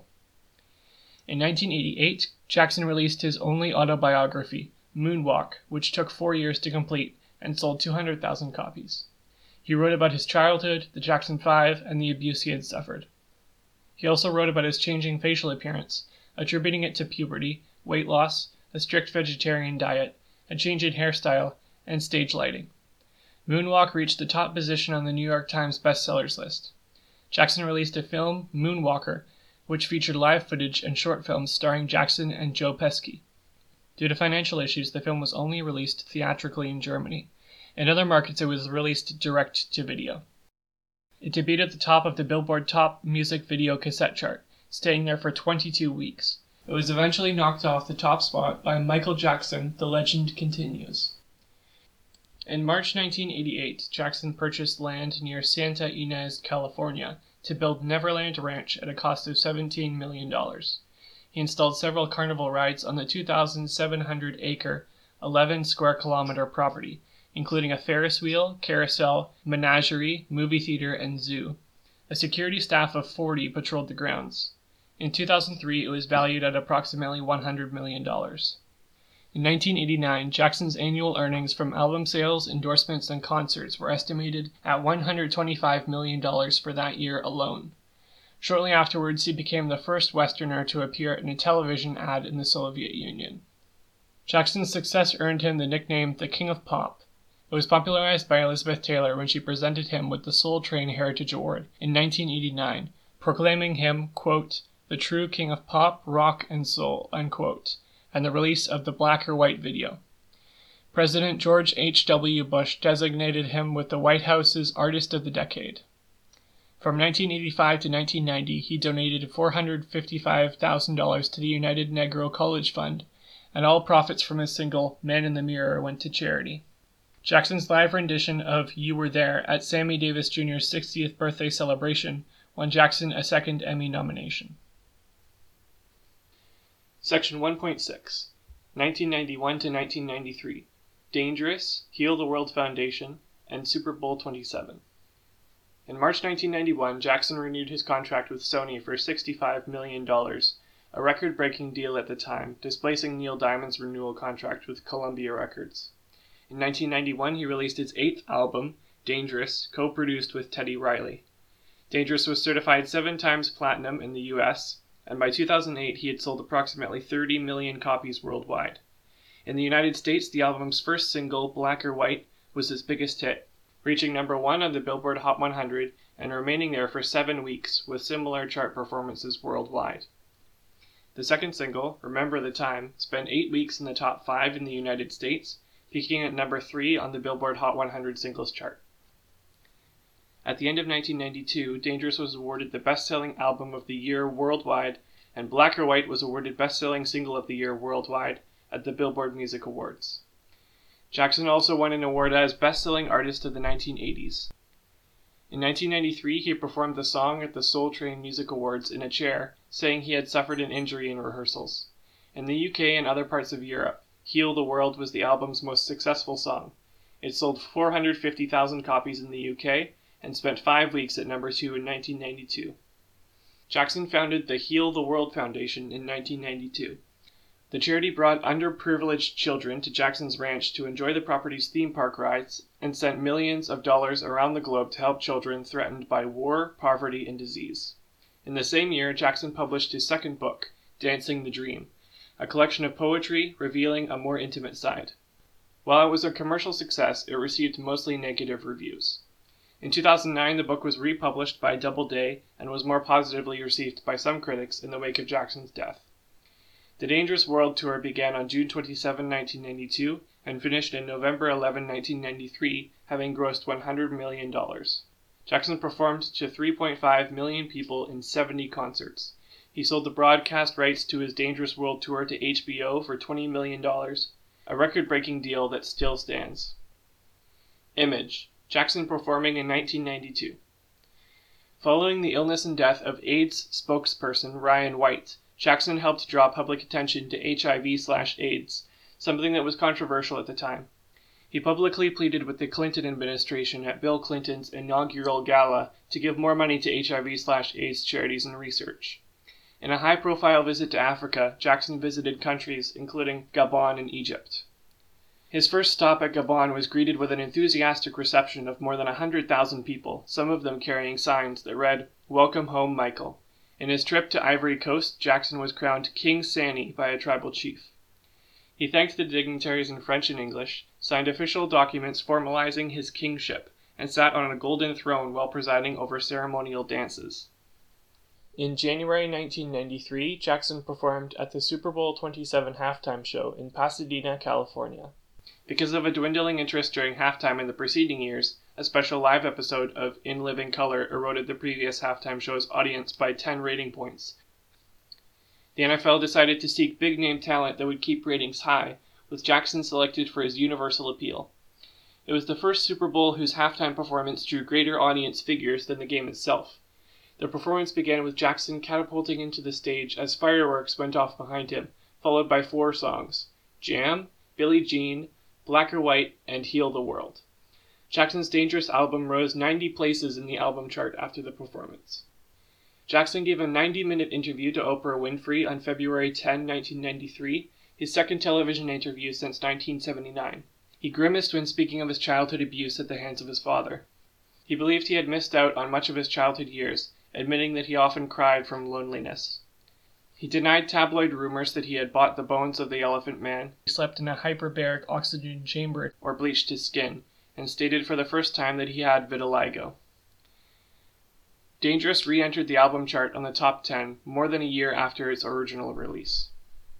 In nineteen eighty-eight, Jackson released his only autobiography, Moonwalk, which took four years to complete and sold two hundred thousand copies. He wrote about his childhood, the Jackson Five, and the abuse he had suffered. He also wrote about his changing facial appearance, attributing it to puberty, weight loss, a strict vegetarian diet, a change in hairstyle, and stage lighting. Moonwalk reached the top position on the New York Times bestsellers list. Jackson released a film, Moonwalker, which featured live footage and short films starring Jackson and Joe Pesci. Due to financial issues, the film was only released theatrically in Germany. In other markets, it was released direct-to-video. It debuted at the top of the Billboard Top Music Video Cassette chart, staying there for twenty-two weeks. It was eventually knocked off the top spot by Michael Jackson, The Legend Continues. In March nineteen eighty-eight, Jackson purchased land near Santa Ynez, California, to build Neverland Ranch at a cost of seventeen million dollars. He installed several carnival rides on the two thousand seven hundred acre, eleven square kilometer property, including a Ferris wheel, carousel, menagerie, movie theater, and zoo. A security staff of forty patrolled the grounds. In two thousand three, it was valued at approximately one hundred million dollars. In nineteen eighty-nine, Jackson's annual earnings from album sales, endorsements, and concerts were estimated at one hundred twenty-five million dollars for that year alone. Shortly afterwards, he became the first Westerner to appear in a television ad in the Soviet Union. Jackson's success earned him the nickname the King of Pop. It was popularized by Elizabeth Taylor when she presented him with the Soul Train Heritage Award in nineteen eighty-nine, proclaiming him, quote, the true king of pop, rock, and soul, unquote, and the release of the Black or White video. President George H W Bush designated him with the White House's Artist of the Decade. From nineteen eighty-five to nineteen ninety, he donated four hundred fifty-five thousand dollars to the United Negro College Fund, and all profits from his single, Man in the Mirror, went to charity. Jackson's live rendition of You Were There at Sammy Davis Junior's sixtieth birthday celebration won Jackson a second Emmy nomination. Section one point six, nineteen ninety-one to nineteen ninety-three, Dangerous, Heal the World Foundation, and Super Bowl twenty-seven. In March nineteen ninety-one, Jackson renewed his contract with Sony for sixty-five million dollars, a record-breaking deal at the time, displacing Neil Diamond's renewal contract with Columbia Records. In nineteen ninety-one, he released his eighth album, Dangerous, co-produced with Teddy Riley. Dangerous was certified seven times platinum in the U S, and by two thousand eight he had sold approximately thirty million copies worldwide. In the United States, the album's first single, Black or White, was its biggest hit, reaching number one on the Billboard Hot one hundred and remaining there for seven weeks, with similar chart performances worldwide. The second single, Remember the Time, spent eight weeks in the top five in the United States, peaking at number three on the Billboard Hot one hundred singles chart. At the end of nineteen ninety-two, Dangerous was awarded the best-selling album of the year worldwide and Black or White was awarded Best-Selling Single of the Year worldwide at the Billboard Music Awards. Jackson also won an award as Best-Selling Artist of the nineteen eighties. In nineteen ninety-three, he performed the song at the Soul Train Music Awards in a chair, saying he had suffered an injury in rehearsals. In the U K and other parts of Europe, Heal the World was the album's most successful song. It sold four hundred fifty thousand copies in the U K and spent five weeks at number two in nineteen ninety-two. Jackson founded the Heal the World Foundation in nineteen ninety-two. The charity brought underprivileged children to Jackson's ranch to enjoy the property's theme park rides and sent millions of dollars around the globe to help children threatened by war, poverty, and disease. In the same year, Jackson published his second book, Dancing the Dream, a collection of poetry revealing a more intimate side. While it was a commercial success, it received mostly negative reviews. In two thousand nine, the book was republished by Doubleday and was more positively received by some critics in the wake of Jackson's death. The Dangerous World Tour began on June twenty-seventh, nineteen ninety-two, and finished on November eleventh, nineteen ninety-three, having grossed one hundred million dollars. Jackson performed to three point five million people in seventy concerts. He sold the broadcast rights to his Dangerous World Tour to H B O for twenty million dollars, a record-breaking deal that still stands. Image: Jackson performing in nineteen ninety-two. Following the illness and death of AIDS spokesperson Ryan White, Jackson helped draw public attention to H I V slash AIDS, something that was controversial at the time. He publicly pleaded with the Clinton administration at Bill Clinton's inaugural gala to give more money to H I V slash AIDS charities and research. In a high-profile visit to Africa, Jackson visited countries including Gabon and Egypt. His first stop at Gabon was greeted with an enthusiastic reception of more than one hundred thousand people, some of them carrying signs that read, "Welcome home, Michael." In his trip to Ivory Coast, Jackson was crowned King Sani by a tribal chief. He thanked the dignitaries in French and English, signed official documents formalizing his kingship, and sat on a golden throne while presiding over ceremonial dances. In January nineteen ninety-three, Jackson performed at the Super Bowl twenty-seven halftime show in Pasadena, California. Because of a dwindling interest during halftime in the preceding years, a special live episode of In Living Color eroded the previous halftime show's audience by ten rating points. The N F L decided to seek big-name talent that would keep ratings high, with Jackson selected for his universal appeal. It was the first Super Bowl whose halftime performance drew greater audience figures than the game itself. The performance began with Jackson catapulting into the stage as fireworks went off behind him, followed by four songs: Jam, Billie Jean, Black or White, and Heal the World. Jackson's Dangerous album rose ninety places in the album chart after the performance. Jackson gave a ninety-minute interview to Oprah Winfrey on February tenth, nineteen ninety-three, his second television interview since nineteen seventy-nine. He grimaced when speaking of his childhood abuse at the hands of his father. He believed he had missed out on much of his childhood years, admitting that he often cried from loneliness. He denied tabloid rumors that he had bought the bones of the Elephant Man, he slept in a hyperbaric oxygen chamber, or bleached his skin, and stated for the first time that he had vitiligo. Dangerous re-entered the album chart on the top ten more than a year after its original release.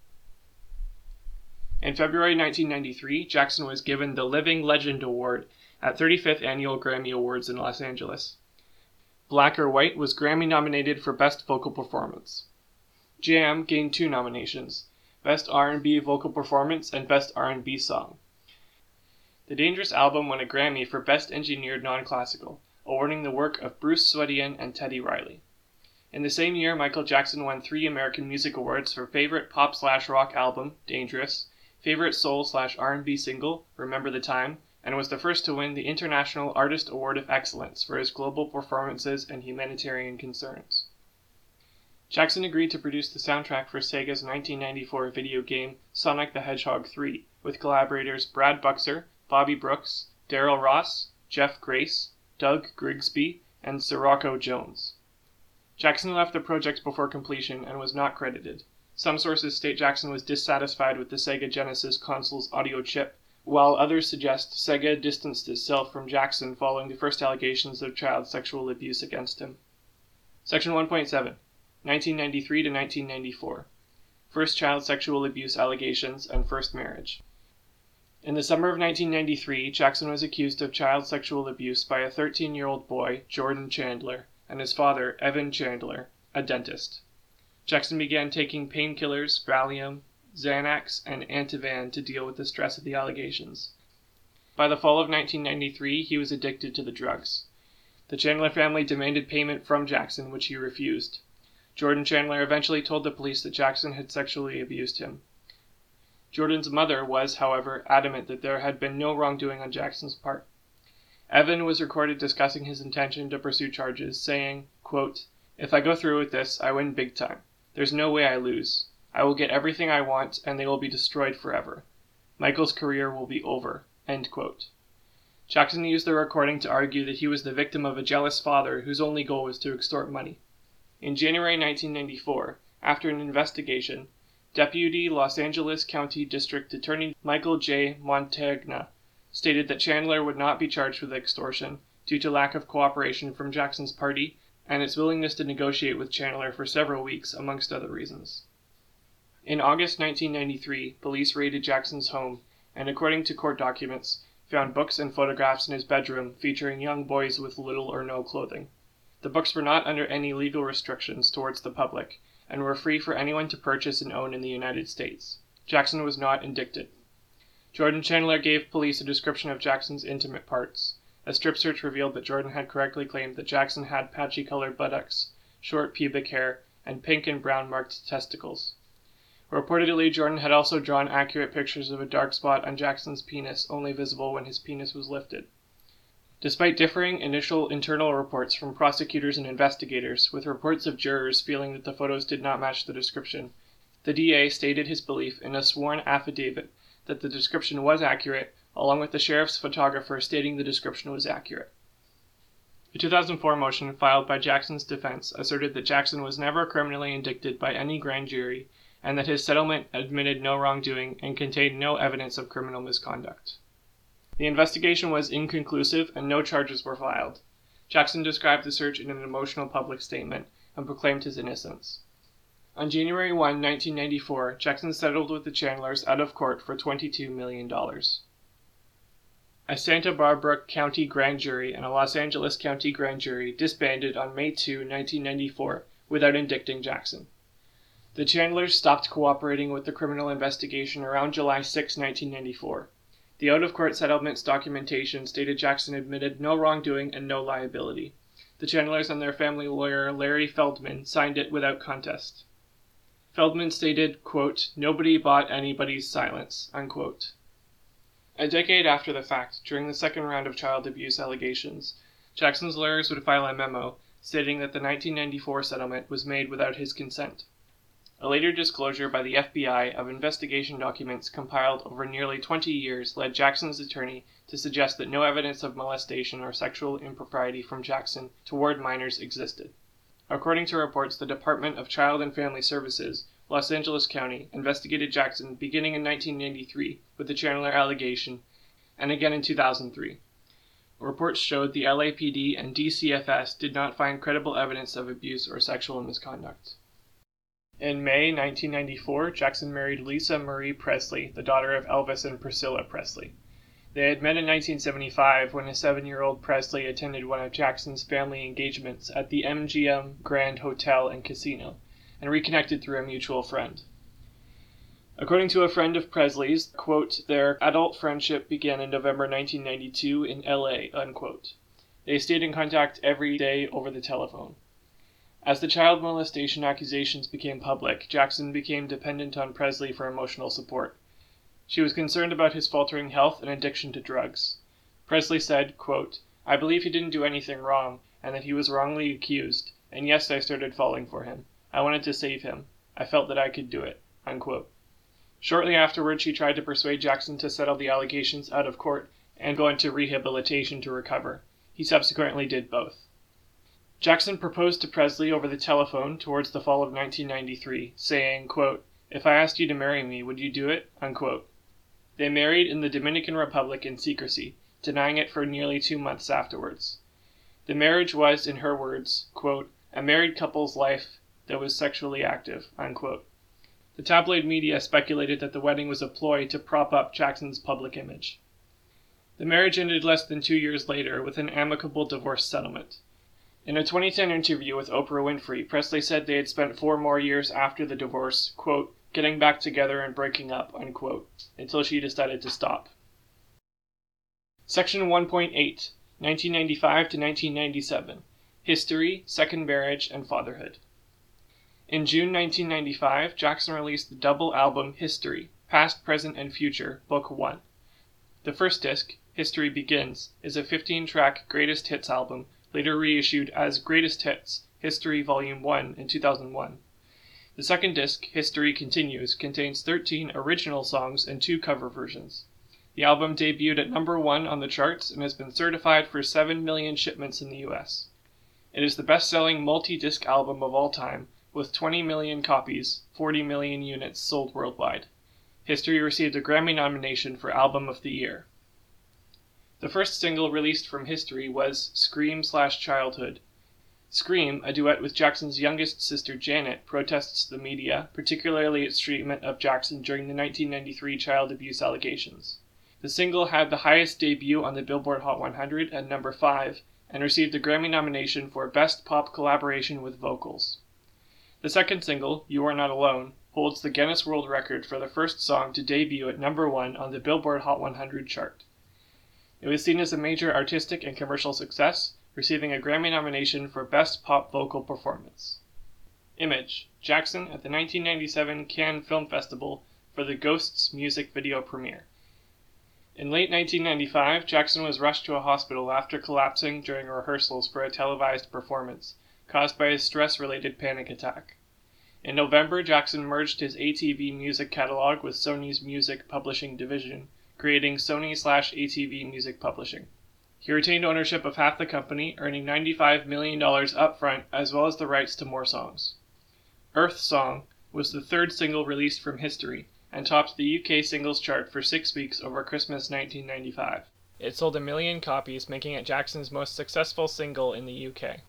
In February nineteen ninety-three, Jackson was given the Living Legend Award at thirty-fifth Annual Grammy Awards in Los Angeles. Black or White was Grammy nominated for Best Vocal Performance. Jam gained two nominations, Best R and B Vocal Performance and Best R and B Song. The Dangerous album won a Grammy for Best Engineered Non-Classical, awarding the work of Bruce Swedian and Teddy Riley. In the same year, Michael Jackson won three American Music Awards for Favorite Pop-slash-Rock Album, Dangerous, Favorite Soul-slash-R and B Single, Remember the Time, and was the first to win the International Artist Award of Excellence for his global performances and humanitarian concerns. Jackson agreed to produce the soundtrack for Sega's nineteen ninety-four video game Sonic the Hedgehog three, with collaborators Brad Buxer, Bobby Brooks, Daryl Ross, Jeff Grace, Doug Grigsby, and Sirocco Jones. Jackson left the project before completion and was not credited. Some sources state Jackson was dissatisfied with the Sega Genesis console's audio chip, while others suggest Sega distanced itself from Jackson following the first allegations of child sexual abuse against him. Section one point seven. nineteen ninety-three to nineteen ninety-four. First child sexual abuse allegations and first marriage. In the summer of nineteen ninety-three, Jackson was accused of child sexual abuse by a thirteen-year-old boy, Jordan Chandler, and his father, Evan Chandler, a dentist. Jackson began taking painkillers, Valium, Xanax, and Ativan to deal with the stress of the allegations. By the fall of nineteen ninety-three, he was addicted to the drugs. The Chandler family demanded payment from Jackson, which he refused. Jordan Chandler eventually told the police that Jackson had sexually abused him. Jordan's mother was, however, adamant that there had been no wrongdoing on Jackson's part. Evan was recorded discussing his intention to pursue charges, saying, quote, "If I go through with this, I win big time. There's no way I lose. I will get everything I want, and they will be destroyed forever. Michael's career will be over." End quote. Jackson used the recording to argue that he was the victim of a jealous father whose only goal was to extort money. In January nineteen ninety-four, after an investigation, Deputy Los Angeles County District Attorney Michael J. Montagna stated that Chandler would not be charged with extortion due to lack of cooperation from Jackson's party and its willingness to negotiate with Chandler for several weeks, amongst other reasons. In August nineteen ninety-three, police raided Jackson's home and, according to court documents, found books and photographs in his bedroom featuring young boys with little or no clothing. The books were not under any legal restrictions towards the public and were free for anyone to purchase and own in the United States. Jackson was not indicted. Jordan Chandler gave police a description of Jackson's intimate parts. A strip search revealed that Jordan had correctly claimed that Jackson had patchy-colored buttocks, short pubic hair, and pink and brown marked testicles. Reportedly, Jordan had also drawn accurate pictures of a dark spot on Jackson's penis, only visible when his penis was lifted. Despite differing initial internal reports from prosecutors and investigators, with reports of jurors feeling that the photos did not match the description, the D A stated his belief in a sworn affidavit that the description was accurate, along with the sheriff's photographer stating the description was accurate. A two thousand four motion filed by Jackson's defense asserted that Jackson was never criminally indicted by any grand jury and that his settlement admitted no wrongdoing and contained no evidence of criminal misconduct. The investigation was inconclusive and no charges were filed. Jackson described the search in an emotional public statement and proclaimed his innocence. On January first, nineteen ninety-four, Jackson settled with the Chandlers out of court for twenty-two million dollars. A Santa Barbara County grand jury and a Los Angeles County grand jury disbanded on May second, nineteen ninety-four, without indicting Jackson. The Chandlers stopped cooperating with the criminal investigation around July sixth, nineteen ninety-four. The out-of-court settlements documentation stated Jackson admitted no wrongdoing and no liability. The Chandlers and their family lawyer, Larry Feldman, signed it without contest. Feldman stated, quote, "Nobody bought anybody's silence," unquote. A decade after the fact, during the second round of child abuse allegations, Jackson's lawyers would file a memo stating that the nineteen ninety-four settlement was made without his consent. A later disclosure by the F B I of investigation documents compiled over nearly twenty years led Jackson's attorney to suggest that no evidence of molestation or sexual impropriety from Jackson toward minors existed. According to reports, the Department of Child and Family Services, Los Angeles County, investigated Jackson beginning in nineteen ninety-three with the Chandler allegation and again in two thousand three. Reports showed the L A P D and D C F S did not find credible evidence of abuse or sexual misconduct. In May nineteen ninety-four, Jackson married Lisa Marie Presley, the daughter of Elvis and Priscilla Presley. They had met in nineteen seventy-five when a seven-year-old Presley attended one of Jackson's family engagements at the M G M Grand Hotel and Casino, and reconnected through a mutual friend. According to a friend of Presley's, quote, "Their adult friendship began in November nineteen ninety-two in L A, unquote. They stayed in contact every day over the telephone. As the child molestation accusations became public, Jackson became dependent on Presley for emotional support. She was concerned about his faltering health and addiction to drugs. Presley said, quote, "I believe he didn't do anything wrong, and that he was wrongly accused, and yes, I started falling for him. I wanted to save him. I felt that I could do it," unquote. Shortly afterward, she tried to persuade Jackson to settle the allegations out of court and go into rehabilitation to recover. He subsequently did both. Jackson proposed to Presley over the telephone towards the fall of nineteen ninety-three, saying, quote, "If I asked you to marry me, would you do it?" unquote. They married in the Dominican Republic in secrecy, denying it for nearly two months afterwards. The marriage was, in her words, quote, "a married couple's life that was sexually active," unquote. The tabloid media speculated that the wedding was a ploy to prop up Jackson's public image. The marriage ended less than two years later with an amicable divorce settlement. In a twenty ten interview with Oprah Winfrey, Presley said they had spent four more years after the divorce, quote, getting back together and breaking up, unquote, until she decided to stop. Section one point eight, nineteen ninety-five to nineteen ninety-seven, History, Second Marriage, and Fatherhood. In June nineteen ninety-five, Jackson released the double album History, Past, Present, and Future, Book one. The first disc, History Begins, is a fifteen-track greatest hits album, later reissued as Greatest Hits, History Volume one in two thousand one. The second disc, History Continues, contains thirteen original songs and two cover versions. The album debuted at number one on the charts and has been certified for seven million shipments in the U S. It is the best-selling multi-disc album of all time, with twenty million copies, forty million units sold worldwide. History received a Grammy nomination for Album of the Year. The first single released from History was Scream slash Childhood. Scream, a duet with Jackson's youngest sister Janet, protests the media, particularly its treatment of Jackson during the nineteen ninety-three child abuse allegations. The single had the highest debut on the Billboard Hot one hundred at number five, and received a Grammy nomination for Best Pop Collaboration with Vocals. The second single, You Are Not Alone, holds the Guinness World Record for the first song to debut at number one on the Billboard Hot one hundred chart. It was seen as a major artistic and commercial success, receiving a Grammy nomination for Best Pop Vocal Performance. Image, Jackson at the nineteen ninety-seven Cannes Film Festival for the Ghosts music video premiere. In late nineteen ninety-five, Jackson was rushed to a hospital after collapsing during rehearsals for a televised performance, caused by a stress-related panic attack. In November, Jackson merged his A T V music catalog with Sony's music publishing division, creating Sony slash A T V Music Publishing. He retained ownership of half the company, earning ninety-five million dollars upfront, as well as the rights to more songs. Earth Song was the third single released from History, and topped the U K singles chart for six weeks over Christmas nineteen ninety-five. It sold a million copies, making it Jackson's most successful single in the U K.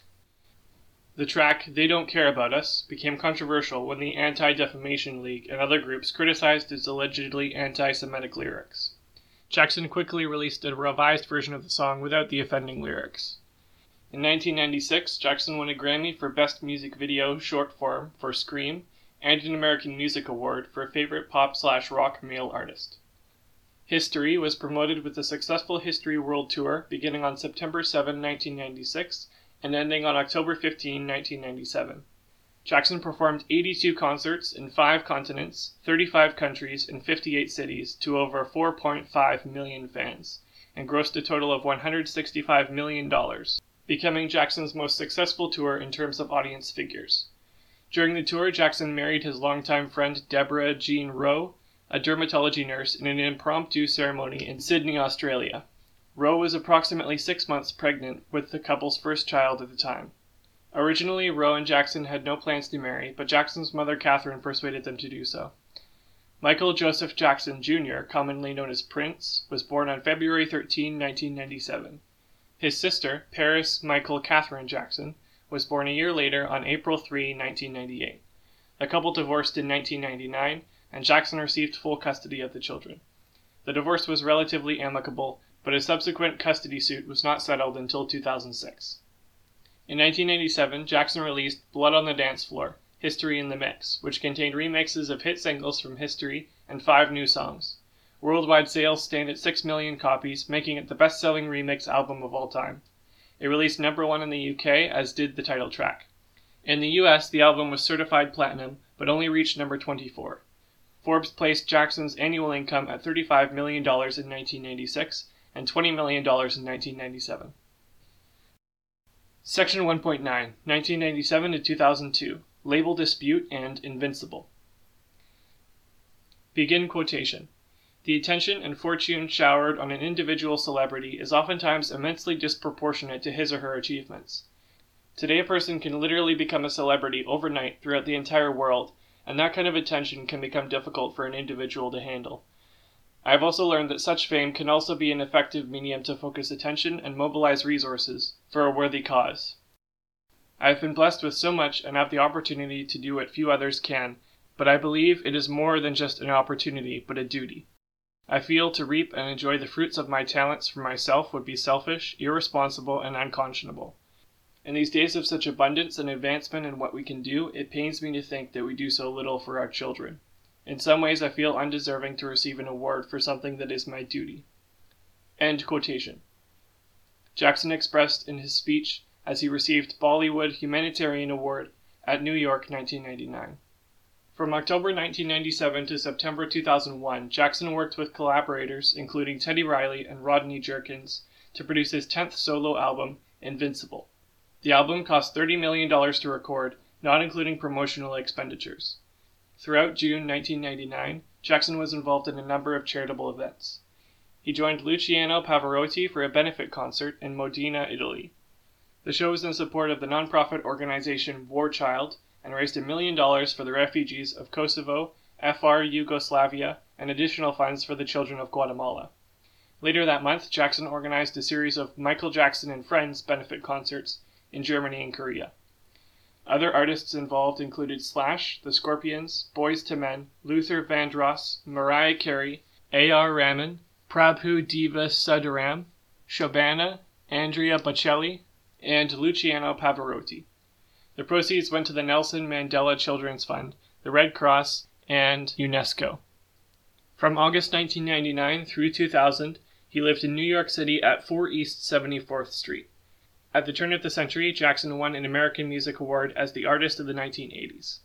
The track, They Don't Care About Us, became controversial when the Anti-Defamation League and other groups criticized its allegedly anti-Semitic lyrics. Jackson quickly released a revised version of the song without the offending lyrics. In nineteen ninety-six, Jackson won a Grammy for Best Music Video Short Form for Scream, and an American Music Award for Favorite Pop slash Rock Male Artist. History was promoted with the successful History World Tour beginning on September seventh, nineteen ninety-six, and ending on October fifteenth, nineteen ninety-seven. Jackson performed eighty-two concerts in five continents, thirty-five countries, and fifty-eight cities to over four point five million fans, and grossed a total of one hundred sixty-five million dollars, becoming Jackson's most successful tour in terms of audience figures. During the tour, Jackson married his longtime friend Deborah Jean Rowe, a dermatology nurse, in an impromptu ceremony in Sydney, Australia. Rowe was approximately six months pregnant with the couple's first child at the time. Originally, Rowe and Jackson had no plans to marry, but Jackson's mother Catherine persuaded them to do so. Michael Joseph Jackson Junior, commonly known as Prince, was born on February thirteenth, nineteen ninety-seven. His sister, Paris Michael Catherine Jackson, was born a year later on April third, nineteen ninety-eight. The couple divorced in nineteen ninety-nine, and Jackson received full custody of the children. The divorce was relatively amicable, but a subsequent custody suit was not settled until two thousand six. In nineteen ninety-seven, Jackson released Blood on the Dance Floor, History in the Mix, which contained remixes of hit singles from History and five new songs. Worldwide sales stand at six million copies, making it the best-selling remix album of all time. It released number one in the U K, as did the title track. In the U S, the album was certified platinum, but only reached number twenty-four. Forbes placed Jackson's annual income at thirty-five million dollars in nineteen ninety-six and twenty million dollars in nineteen ninety-seven. Section one point nine, nineteen ninety-seven to two thousand two, Label Dispute and Invincible. Begin quotation. The attention and fortune showered on an individual celebrity is oftentimes immensely disproportionate to his or her achievements. Today a person can literally become a celebrity overnight throughout the entire world, and that kind of attention can become difficult for an individual to handle. I have also learned that such fame can also be an effective medium to focus attention and mobilize resources for a worthy cause. I have been blessed with so much and have the opportunity to do what few others can, but I believe it is more than just an opportunity, but a duty. I feel to reap and enjoy the fruits of my talents for myself would be selfish, irresponsible, and unconscionable. In these days of such abundance and advancement in what we can do, it pains me to think that we do so little for our children. In some ways I feel undeserving to receive an award for something that is my duty." End quotation. Jackson expressed in his speech as he received Bollywood Humanitarian Award at New York nineteen ninety-nine. From October nineteen ninety-seven to September two thousand one, Jackson worked with collaborators including Teddy Riley and Rodney Jerkins to produce his tenth solo album, Invincible. The album cost thirty million dollars to record, not including promotional expenditures. Throughout June nineteen ninety-nine, Jackson was involved in a number of charitable events. He joined Luciano Pavarotti for a benefit concert in Modena, Italy. The show was in support of the nonprofit organization War Child and raised a million dollars for the refugees of Kosovo, F R Yugoslavia, and additional funds for the children of Guatemala. Later that month, Jackson organized a series of Michael Jackson and Friends benefit concerts in Germany and Korea. Other artists involved included Slash, The Scorpions, Boyz two Men, Luther Vandross, Mariah Carey, A R Rahman, Prabhu Deva Sundaram, Shabana, Andrea Bocelli, and Luciano Pavarotti. The proceeds went to the Nelson Mandela Children's Fund, the Red Cross, and UNESCO. From August nineteen ninety-nine through two thousand, he lived in New York City at four East seventy-fourth Street. At the turn of the century, Jackson won an American Music Award as the Artist of the nineteen eighties.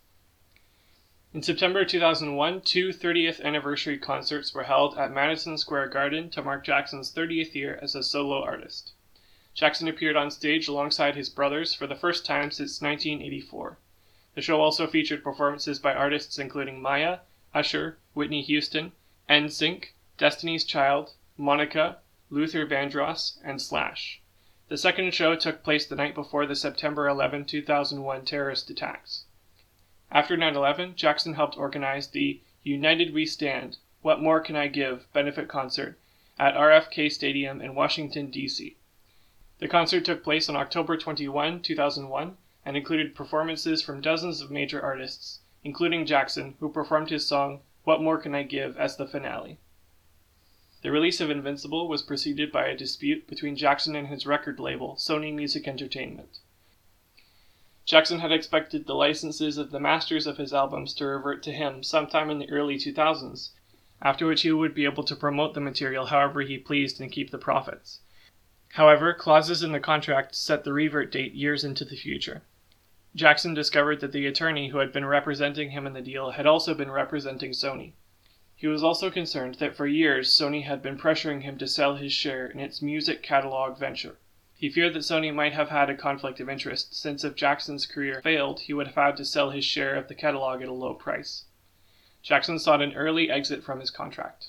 In September two thousand one, two thirtieth anniversary concerts were held at Madison Square Garden to mark Jackson's thirtieth year as a solo artist. Jackson appeared on stage alongside his brothers for the first time since nineteen eighty-four. The show also featured performances by artists including Maya, Usher, Whitney Houston, N Sync, Destiny's Child, Monica, Luther Vandross, and Slash. The second show took place the night before the September eleventh, two thousand one terrorist attacks. After nine eleven, Jackson helped organize the United We Stand, What More Can I Give benefit concert at R F K Stadium in Washington, D C The concert took place on October twenty-first, two thousand one, and included performances from dozens of major artists, including Jackson, who performed his song What More Can I Give as the finale. The release of Invincible was preceded by a dispute between Jackson and his record label, Sony Music Entertainment. Jackson had expected the licenses of the masters of his albums to revert to him sometime in the early two thousands, after which he would be able to promote the material however he pleased and keep the profits. However, clauses in the contract set the revert date years into the future. Jackson discovered that the attorney who had been representing him in the deal had also been representing Sony. He was also concerned that for years Sony had been pressuring him to sell his share in its music catalog venture. He feared that Sony might have had a conflict of interest, since if Jackson's career failed, he would have had to sell his share of the catalog at a low price. Jackson sought an early exit from his contract.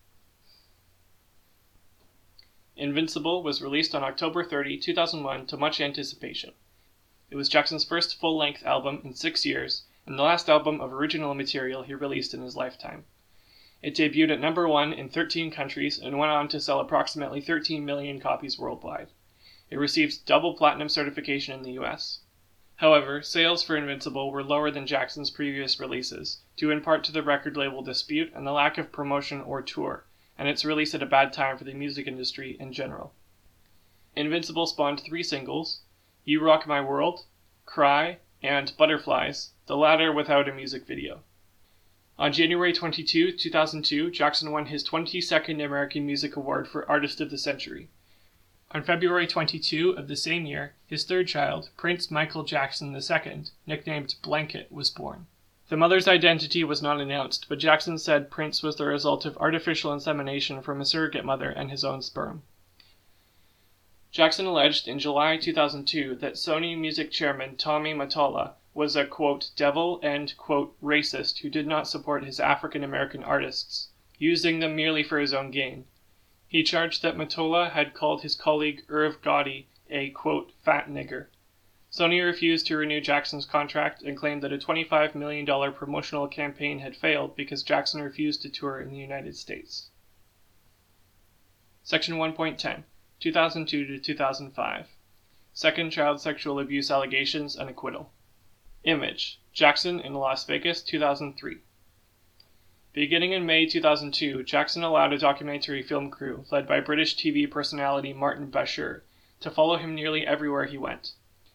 Invincible was released on October thirtieth, two thousand one, to much anticipation. It was Jackson's first full-length album in six years, and the last album of original material he released in his lifetime. It debuted at number one in thirteen countries and went on to sell approximately thirteen million copies worldwide. It received double platinum certification in the U S. However, sales for Invincible were lower than Jackson's previous releases, due in part to the record label dispute and the lack of promotion or tour, and its release at a bad time for the music industry in general. Invincible spawned three singles, You Rock My World, Cry, and Butterflies, the latter without a music video. On January twenty-second, two thousand two, Jackson won his twenty-second American Music Award for Artist of the Century. On February twenty-second of the same year, his third child, Prince Michael Jackson the Second, nicknamed Blanket, was born. The mother's identity was not announced, but Jackson said Prince was the result of artificial insemination from a surrogate mother and his own sperm. Jackson alleged in July two thousand two that Sony Music chairman Tommy Mottola was a, quote, devil and, quote, racist who did not support his African-American artists, using them merely for his own gain. He charged that Mottola had called his colleague Irv Gotti a, quote, fat nigger. Sony refused to renew Jackson's contract and claimed that a twenty-five million dollars promotional campaign had failed because Jackson refused to tour in the United States. Section one point ten, two thousand two to two thousand five. Second child sexual abuse allegations and acquittal. Image, Jackson in Las Vegas, two thousand three. Beginning in May two thousand two, Jackson allowed a documentary film crew, led by British T V personality Martin Bashir, to follow him nearly everywhere he went.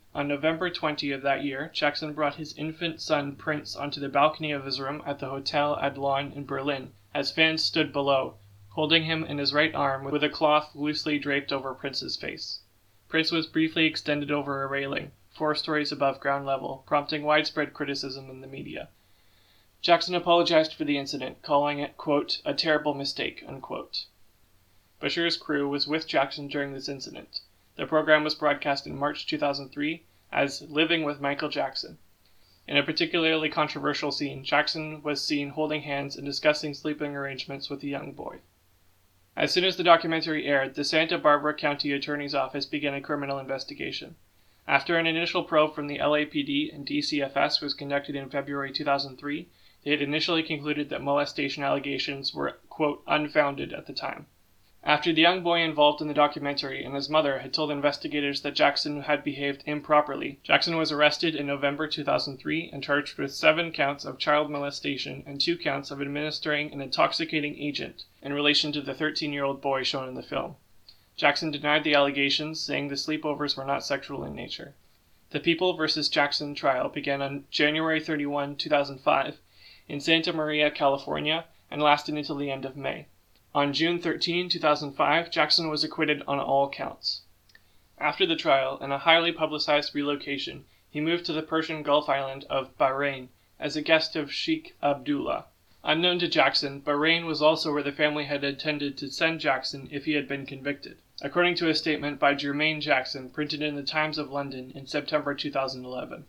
On November twentieth of that year, Jackson brought his infant son Prince onto the balcony of his room at the Hotel Adlon in Berlin, as fans stood below, holding him in his right arm with a cloth loosely draped over Prince's face. Prince was briefly extended over a railing, four stories above ground level, prompting widespread criticism in the media. Jackson apologized for the incident, calling it, quote, a terrible mistake, unquote. Bashir's crew was with Jackson during this incident. The program was broadcast in March two thousand three as Living with Michael Jackson. In a particularly controversial scene, Jackson was seen holding hands and discussing sleeping arrangements with a young boy. As soon as the documentary aired, the Santa Barbara County Attorney's Office began a criminal investigation. After an initial probe from the L A P D and D C F S was conducted in February two thousand three, they had initially concluded that molestation allegations were, quote, unfounded at the time. After the young boy involved in the documentary and his mother had told investigators that Jackson had behaved improperly, Jackson was arrested in November two thousand three and charged with seven counts of child molestation and two counts of administering an intoxicating agent in relation to the thirteen-year-old boy shown in the film. Jackson denied the allegations, saying the sleepovers were not sexual in nature. The People versus Jackson trial began on January thirty-first, two thousand five, in Santa Maria, California, and lasted until the end of May. On June thirteenth, two thousand five, Jackson was acquitted on all counts. After the trial, and a highly publicized relocation, he moved to the Persian Gulf island of Bahrain as a guest of Sheikh Abdullah. Unknown to Jackson, Bahrain was also where the family had intended to send Jackson if he had been convicted, according to a statement by Jermaine Jackson printed in the Times of London in September two thousand eleven.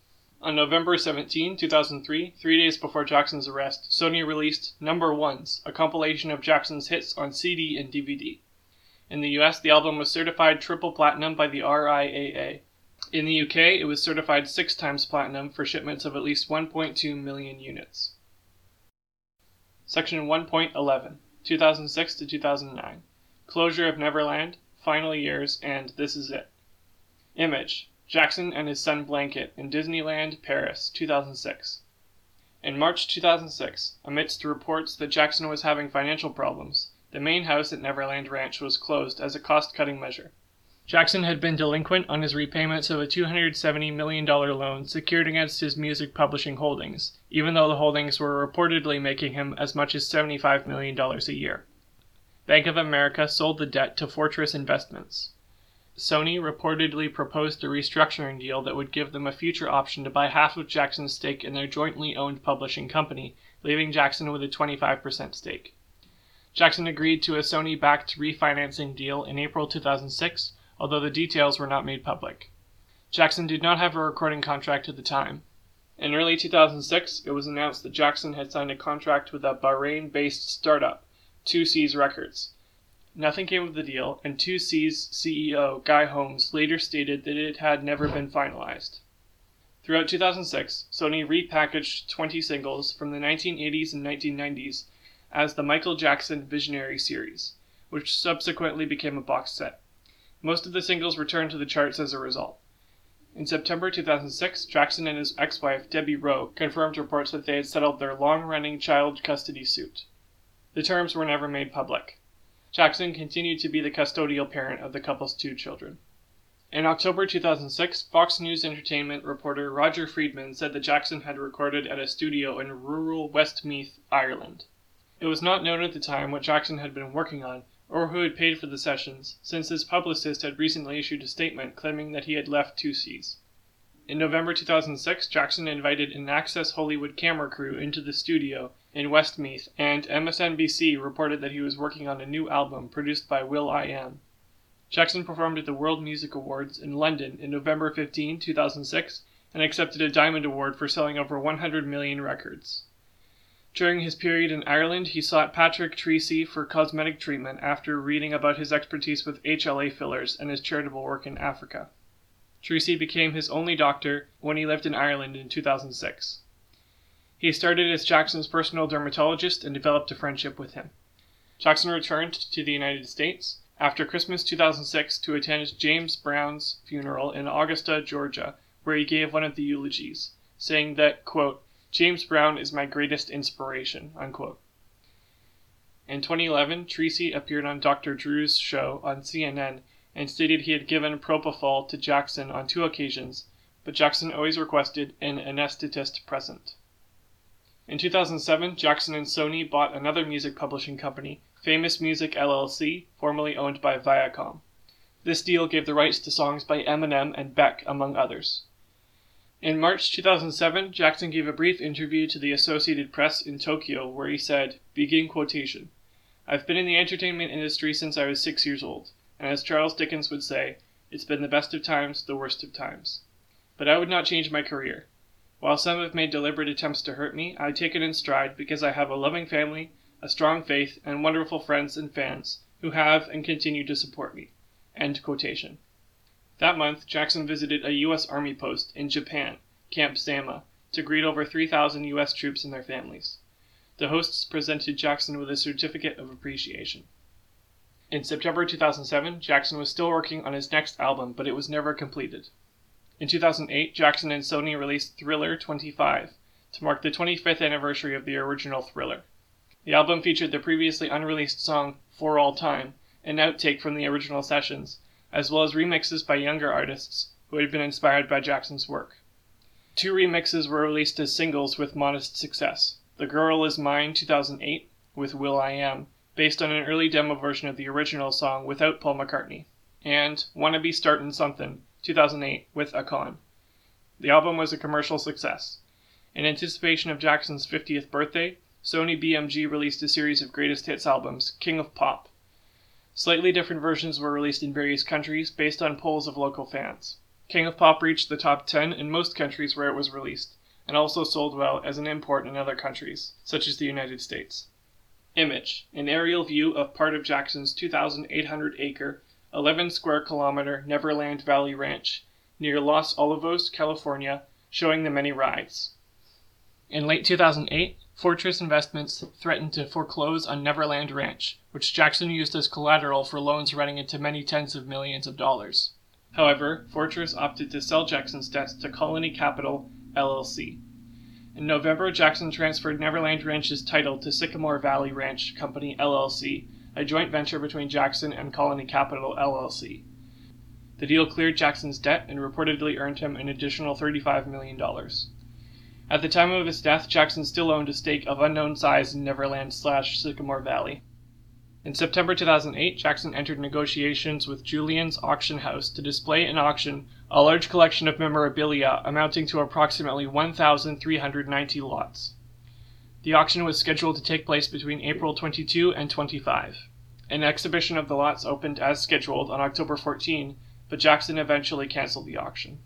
On November seventeenth, two thousand three, three days before Jackson's arrest, Sony released Number Ones, a compilation of Jackson's hits on C D and D V D. In the U S, the album was certified triple platinum by the R I A A. In the U K, it was certified six times platinum for shipments of at least one point two million units. Section one point eleven, two thousand six to two thousand nine. Closure of Neverland, Final Years, and This Is It. Image: Jackson and his son Blanket in Disneyland, Paris, two thousand six. In March two thousand six, amidst reports that Jackson was having financial problems, the main house at Neverland Ranch was closed as a cost-cutting measure. Jackson had been delinquent on his repayments of a two hundred seventy million dollars loan secured against his music publishing holdings, even though the holdings were reportedly making him as much as seventy-five million dollars a year. Bank of America sold the debt to Fortress Investments. Sony reportedly proposed a restructuring deal that would give them a future option to buy half of Jackson's stake in their jointly owned publishing company, leaving Jackson with a twenty-five percent stake. Jackson agreed to a Sony-backed refinancing deal in April two thousand six, although the details were not made public. Jackson did not have a recording contract at the time. In early two thousand six, it was announced that Jackson had signed a contract with a Bahrain-based startup, two C's Records. Nothing came of the deal, and two C's C E O, Guy Holmes, later stated that it had never been finalized. Throughout two thousand six, Sony repackaged twenty singles from the nineteen eighties and nineteen nineties as the Michael Jackson Visionary series, which subsequently became a box set. Most of the singles returned to the charts as a result. In September two thousand six, Jackson and his ex-wife, Debbie Rowe, confirmed reports that they had settled their long-running child custody suit. The terms were never made public. Jackson continued to be the custodial parent of the couple's two children. In October two thousand six, Fox News Entertainment reporter Roger Friedman said that Jackson had recorded at a studio in rural Westmeath, Ireland. It was not known at the time what Jackson had been working on, or who had paid for the sessions, since his publicist had recently issued a statement claiming that he had left two C's. In November two thousand six, Jackson invited an Access Hollywood camera crew into the studio in Westmeath, and M S N B C reported that he was working on a new album produced by Will I Am. Jackson performed at the World Music Awards in London in November fifteenth, two thousand six, and accepted a Diamond Award for selling over one hundred million records. During his period in Ireland, he sought Patrick Treacy for cosmetic treatment after reading about his expertise with H L A fillers and his charitable work in Africa. Treacy became his only doctor when he lived in Ireland in two thousand six. He started as Jackson's personal dermatologist and developed a friendship with him. Jackson returned to the United States after Christmas two thousand six to attend James Brown's funeral in Augusta, Georgia, where he gave one of the eulogies, saying that, quote, James Brown is my greatest inspiration, unquote. In twenty eleven, Treacy appeared on Doctor Drew's show on C N N and stated he had given propofol to Jackson on two occasions, but Jackson always requested an anesthetist present. In two thousand seven, Jackson and Sony bought another music publishing company, Famous Music L L C, formerly owned by Viacom. This deal gave the rights to songs by Eminem and Beck, among others. In March two thousand seven, Jackson gave a brief interview to the Associated Press in Tokyo where he said, begin quotation, "I've been in the entertainment industry since I was six years old, and as Charles Dickens would say, it's been the best of times, the worst of times. But I would not change my career. While some have made deliberate attempts to hurt me, I take it in stride because I have a loving family, a strong faith, and wonderful friends and fans who have and continue to support me." End quotation. That month, Jackson visited a U S Army post in Japan, Camp Sama, to greet over three thousand U S troops and their families. The hosts presented Jackson with a certificate of appreciation. In September two thousand seven, Jackson was still working on his next album, but it was never completed. In two thousand eight, Jackson and Sony released Thriller twenty-five to mark the twenty-fifth anniversary of the original Thriller. The album featured the previously unreleased song For All Time, an outtake from the original sessions, as well as remixes by younger artists who had been inspired by Jackson's work. Two remixes were released as singles with modest success. The Girl Is Mine two thousand eight with will.i.am, based on an early demo version of the original song without Paul McCartney, and Wanna Be Startin' Somethin' two thousand eight with Akon. The album was a commercial success. In anticipation of Jackson's fiftieth birthday, Sony B M G released a series of greatest hits albums, King of Pop. Slightly different versions were released in various countries based on polls of local fans. King of Pop reached the top ten in most countries where it was released, and also sold well as an import in other countries, such as the United States. Image, an aerial view of part of Jackson's two thousand eight hundred acre, eleven square kilometer Neverland Valley Ranch, near Los Olivos, California, showing the many rides. In late two thousand eight, Fortress Investments threatened to foreclose on Neverland Ranch, which Jackson used as collateral for loans running into many tens of millions of dollars. However, Fortress opted to sell Jackson's debts to Colony Capital, L L C. In November, Jackson transferred Neverland Ranch's title to Sycamore Valley Ranch Company, L L C, a joint venture between Jackson and Colony Capital, L L C. The deal cleared Jackson's debt and reportedly earned him an additional thirty-five million dollars. At the time of his death, Jackson still owned a stake of unknown size in Neverland slash Sycamore Valley. In September two thousand eight, Jackson entered negotiations with Julien's Auction House to display and auction a large collection of memorabilia amounting to approximately one thousand three hundred ninety lots. The auction was scheduled to take place between April twenty-second and twenty-fifth. An exhibition of the lots opened as scheduled on October fourteenth, but Jackson eventually canceled the auction.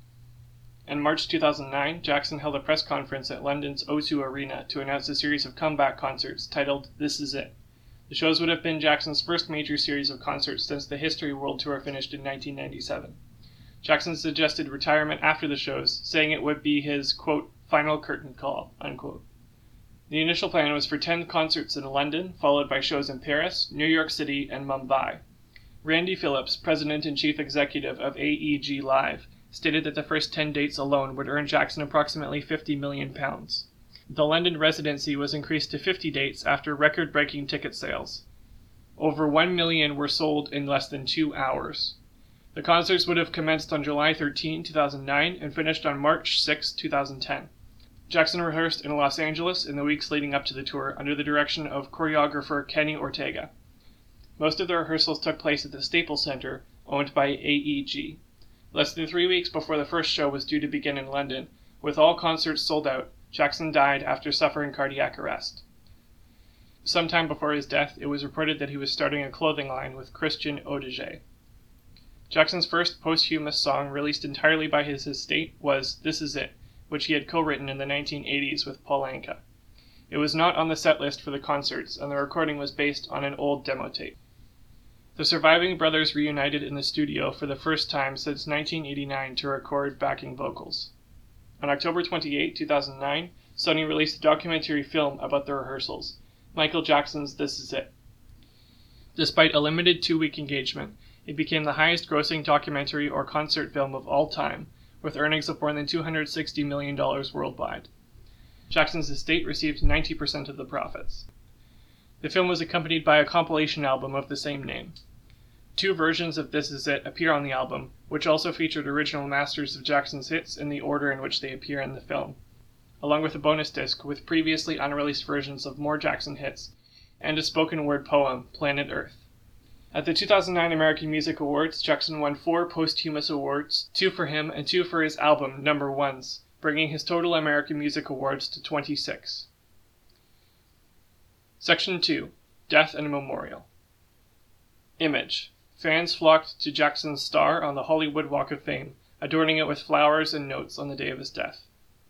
In March two thousand nine, Jackson held a press conference at London's O two Arena to announce a series of comeback concerts titled This Is It. The shows would have been Jackson's first major series of concerts since the History World Tour finished in nineteen ninety-seven. Jackson suggested retirement after the shows, saying it would be his, quote, final curtain call, unquote. The initial plan was for ten concerts in London, followed by shows in Paris, New York City, and Mumbai. Randy Phillips, president and chief executive of A E G Live, stated that the first ten dates alone would earn Jackson approximately fifty million pounds. The London residency was increased to fifty dates after record-breaking ticket sales. Over one million were sold in less than two hours. The concerts would have commenced on July thirteenth, two thousand nine, and finished on March sixth, two thousand ten. Jackson rehearsed in Los Angeles in the weeks leading up to the tour under the direction of choreographer Kenny Ortega. Most of the rehearsals took place at the Staples Center, owned by A E G. Less than three weeks before the first show was due to begin in London, with all concerts sold out, Jackson died after suffering cardiac arrest. Sometime before his death, it was reported that he was starting a clothing line with Christian Audigier. Jackson's first posthumous song, released entirely by his estate, was This Is It, which he had co-written in the nineteen eighties with Paul Anka. It was not on the set list for the concerts, and the recording was based on an old demo tape. The surviving brothers reunited in the studio for the first time since nineteen eighty-nine to record backing vocals. On October twenty-eighth, two thousand nine, Sony released a documentary film about the rehearsals, Michael Jackson's This Is It. Despite a limited two-week engagement, it became the highest-grossing documentary or concert film of all time, with earnings of more than two hundred sixty million dollars worldwide. Jackson's estate received ninety percent of the profits. The film was accompanied by a compilation album of the same name. Two versions of This Is It appear on the album, which also featured original masters of Jackson's hits in the order in which they appear in the film, along with a bonus disc with previously unreleased versions of more Jackson hits and a spoken word poem, Planet Earth. At the two thousand nine American Music Awards, Jackson won four posthumous awards, two for him and two for his album, Number Ones, bringing his total American Music Awards to twenty-six. Section two. Death and Memorial. Image. Fans flocked to Jackson's star on the Hollywood Walk of Fame, adorning it with flowers and notes on the day of his death.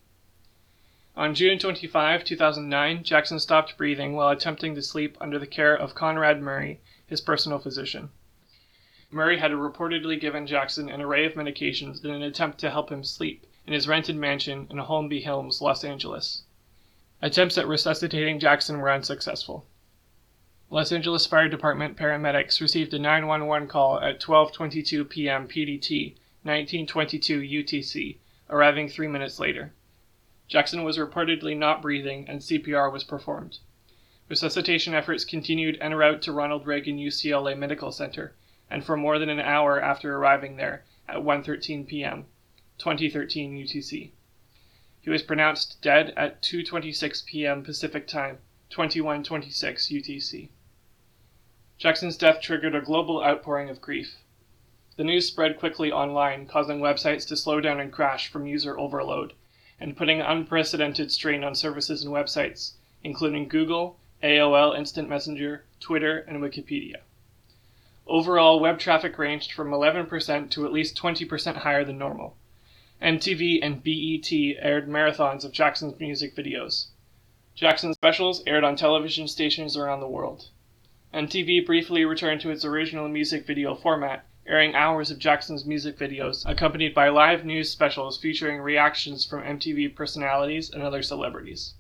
On June twenty-fifth, two thousand nine, Jackson stopped breathing while attempting to sleep under the care of Conrad Murray, his personal physician. Murray had reportedly given Jackson an array of medications in an attempt to help him sleep in his rented mansion in Holmby Hills, Los Angeles. Attempts at resuscitating Jackson were unsuccessful. Los Angeles Fire Department paramedics received a nine one one call at twelve twenty-two p.m. P D T, nineteen twenty-two U T C, arriving three minutes later. Jackson was reportedly not breathing and C P R was performed. Resuscitation efforts continued en route to Ronald Reagan U C L A Medical Center, and for more than an hour after arriving there at one thirteen p.m., twenty thirteen U T C. He was pronounced dead at two twenty-six p.m. Pacific Time, twenty-one twenty-six U T C. Jackson's death triggered a global outpouring of grief. The news spread quickly online, causing websites to slow down and crash from user overload, and putting unprecedented strain on services and websites, including Google, A O L Instant Messenger, Twitter, and Wikipedia. Overall, web traffic ranged from eleven percent to at least twenty percent higher than normal. M T V and B E T aired marathons of Jackson's music videos. Jackson's specials aired on television stations around the world. M T V briefly returned to its original music video format, airing hours of Jackson's music videos, accompanied by live news specials featuring reactions from M T V personalities and other celebrities.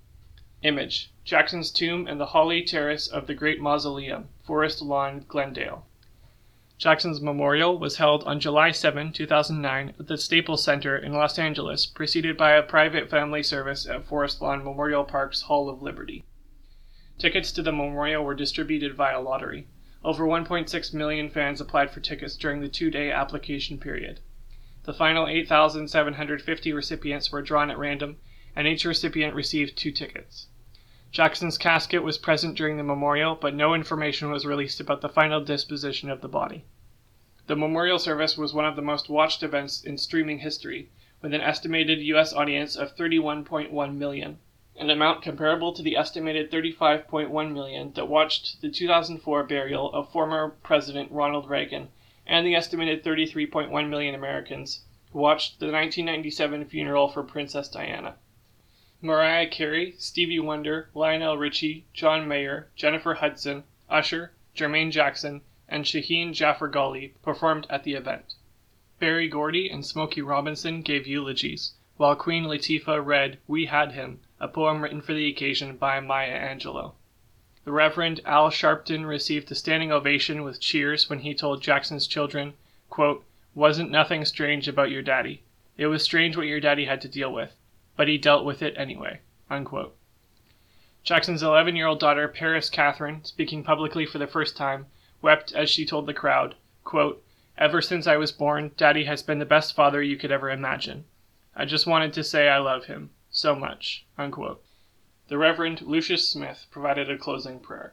Image. Jackson's tomb and the Holly Terrace of the Great Mausoleum, Forest Lawn, Glendale. Jackson's memorial was held on July seventh, two thousand nine at the Staples Center in Los Angeles, preceded by a private family service at Forest Lawn Memorial Park's Hall of Liberty. Tickets to the memorial were distributed via lottery. Over one point six million fans applied for tickets during the two-day application period. The final eight thousand seven hundred fifty recipients were drawn at random, and each recipient received two tickets. Jackson's casket was present during the memorial, but no information was released about the final disposition of the body. The memorial service was one of the most watched events in streaming history, with an estimated U S audience of thirty-one point one million, an amount comparable to the estimated thirty-five point one million that watched the two thousand four burial of former President Ronald Reagan, and the estimated thirty-three point one million Americans who watched the nineteen ninety-seven funeral for Princess Diana. Mariah Carey, Stevie Wonder, Lionel Richie, John Mayer, Jennifer Hudson, Usher, Jermaine Jackson, and Shaheen Jaffer Ghali performed at the event. Berry Gordy and Smokey Robinson gave eulogies, while Queen Latifah read We Had Him, a poem written for the occasion by Maya Angelou. The Reverend Al Sharpton received a standing ovation with cheers when he told Jackson's children, quote, "Wasn't nothing strange about your daddy. It was strange what your daddy had to deal with, but he dealt with it anyway," unquote. Jackson's eleven-year-old daughter, Paris Catherine, speaking publicly for the first time, wept as she told the crowd, quote, "Ever since I was born, Daddy has been the best father you could ever imagine. I just wanted to say I love him so much," unquote. The Reverend Lucius Smith provided a closing prayer.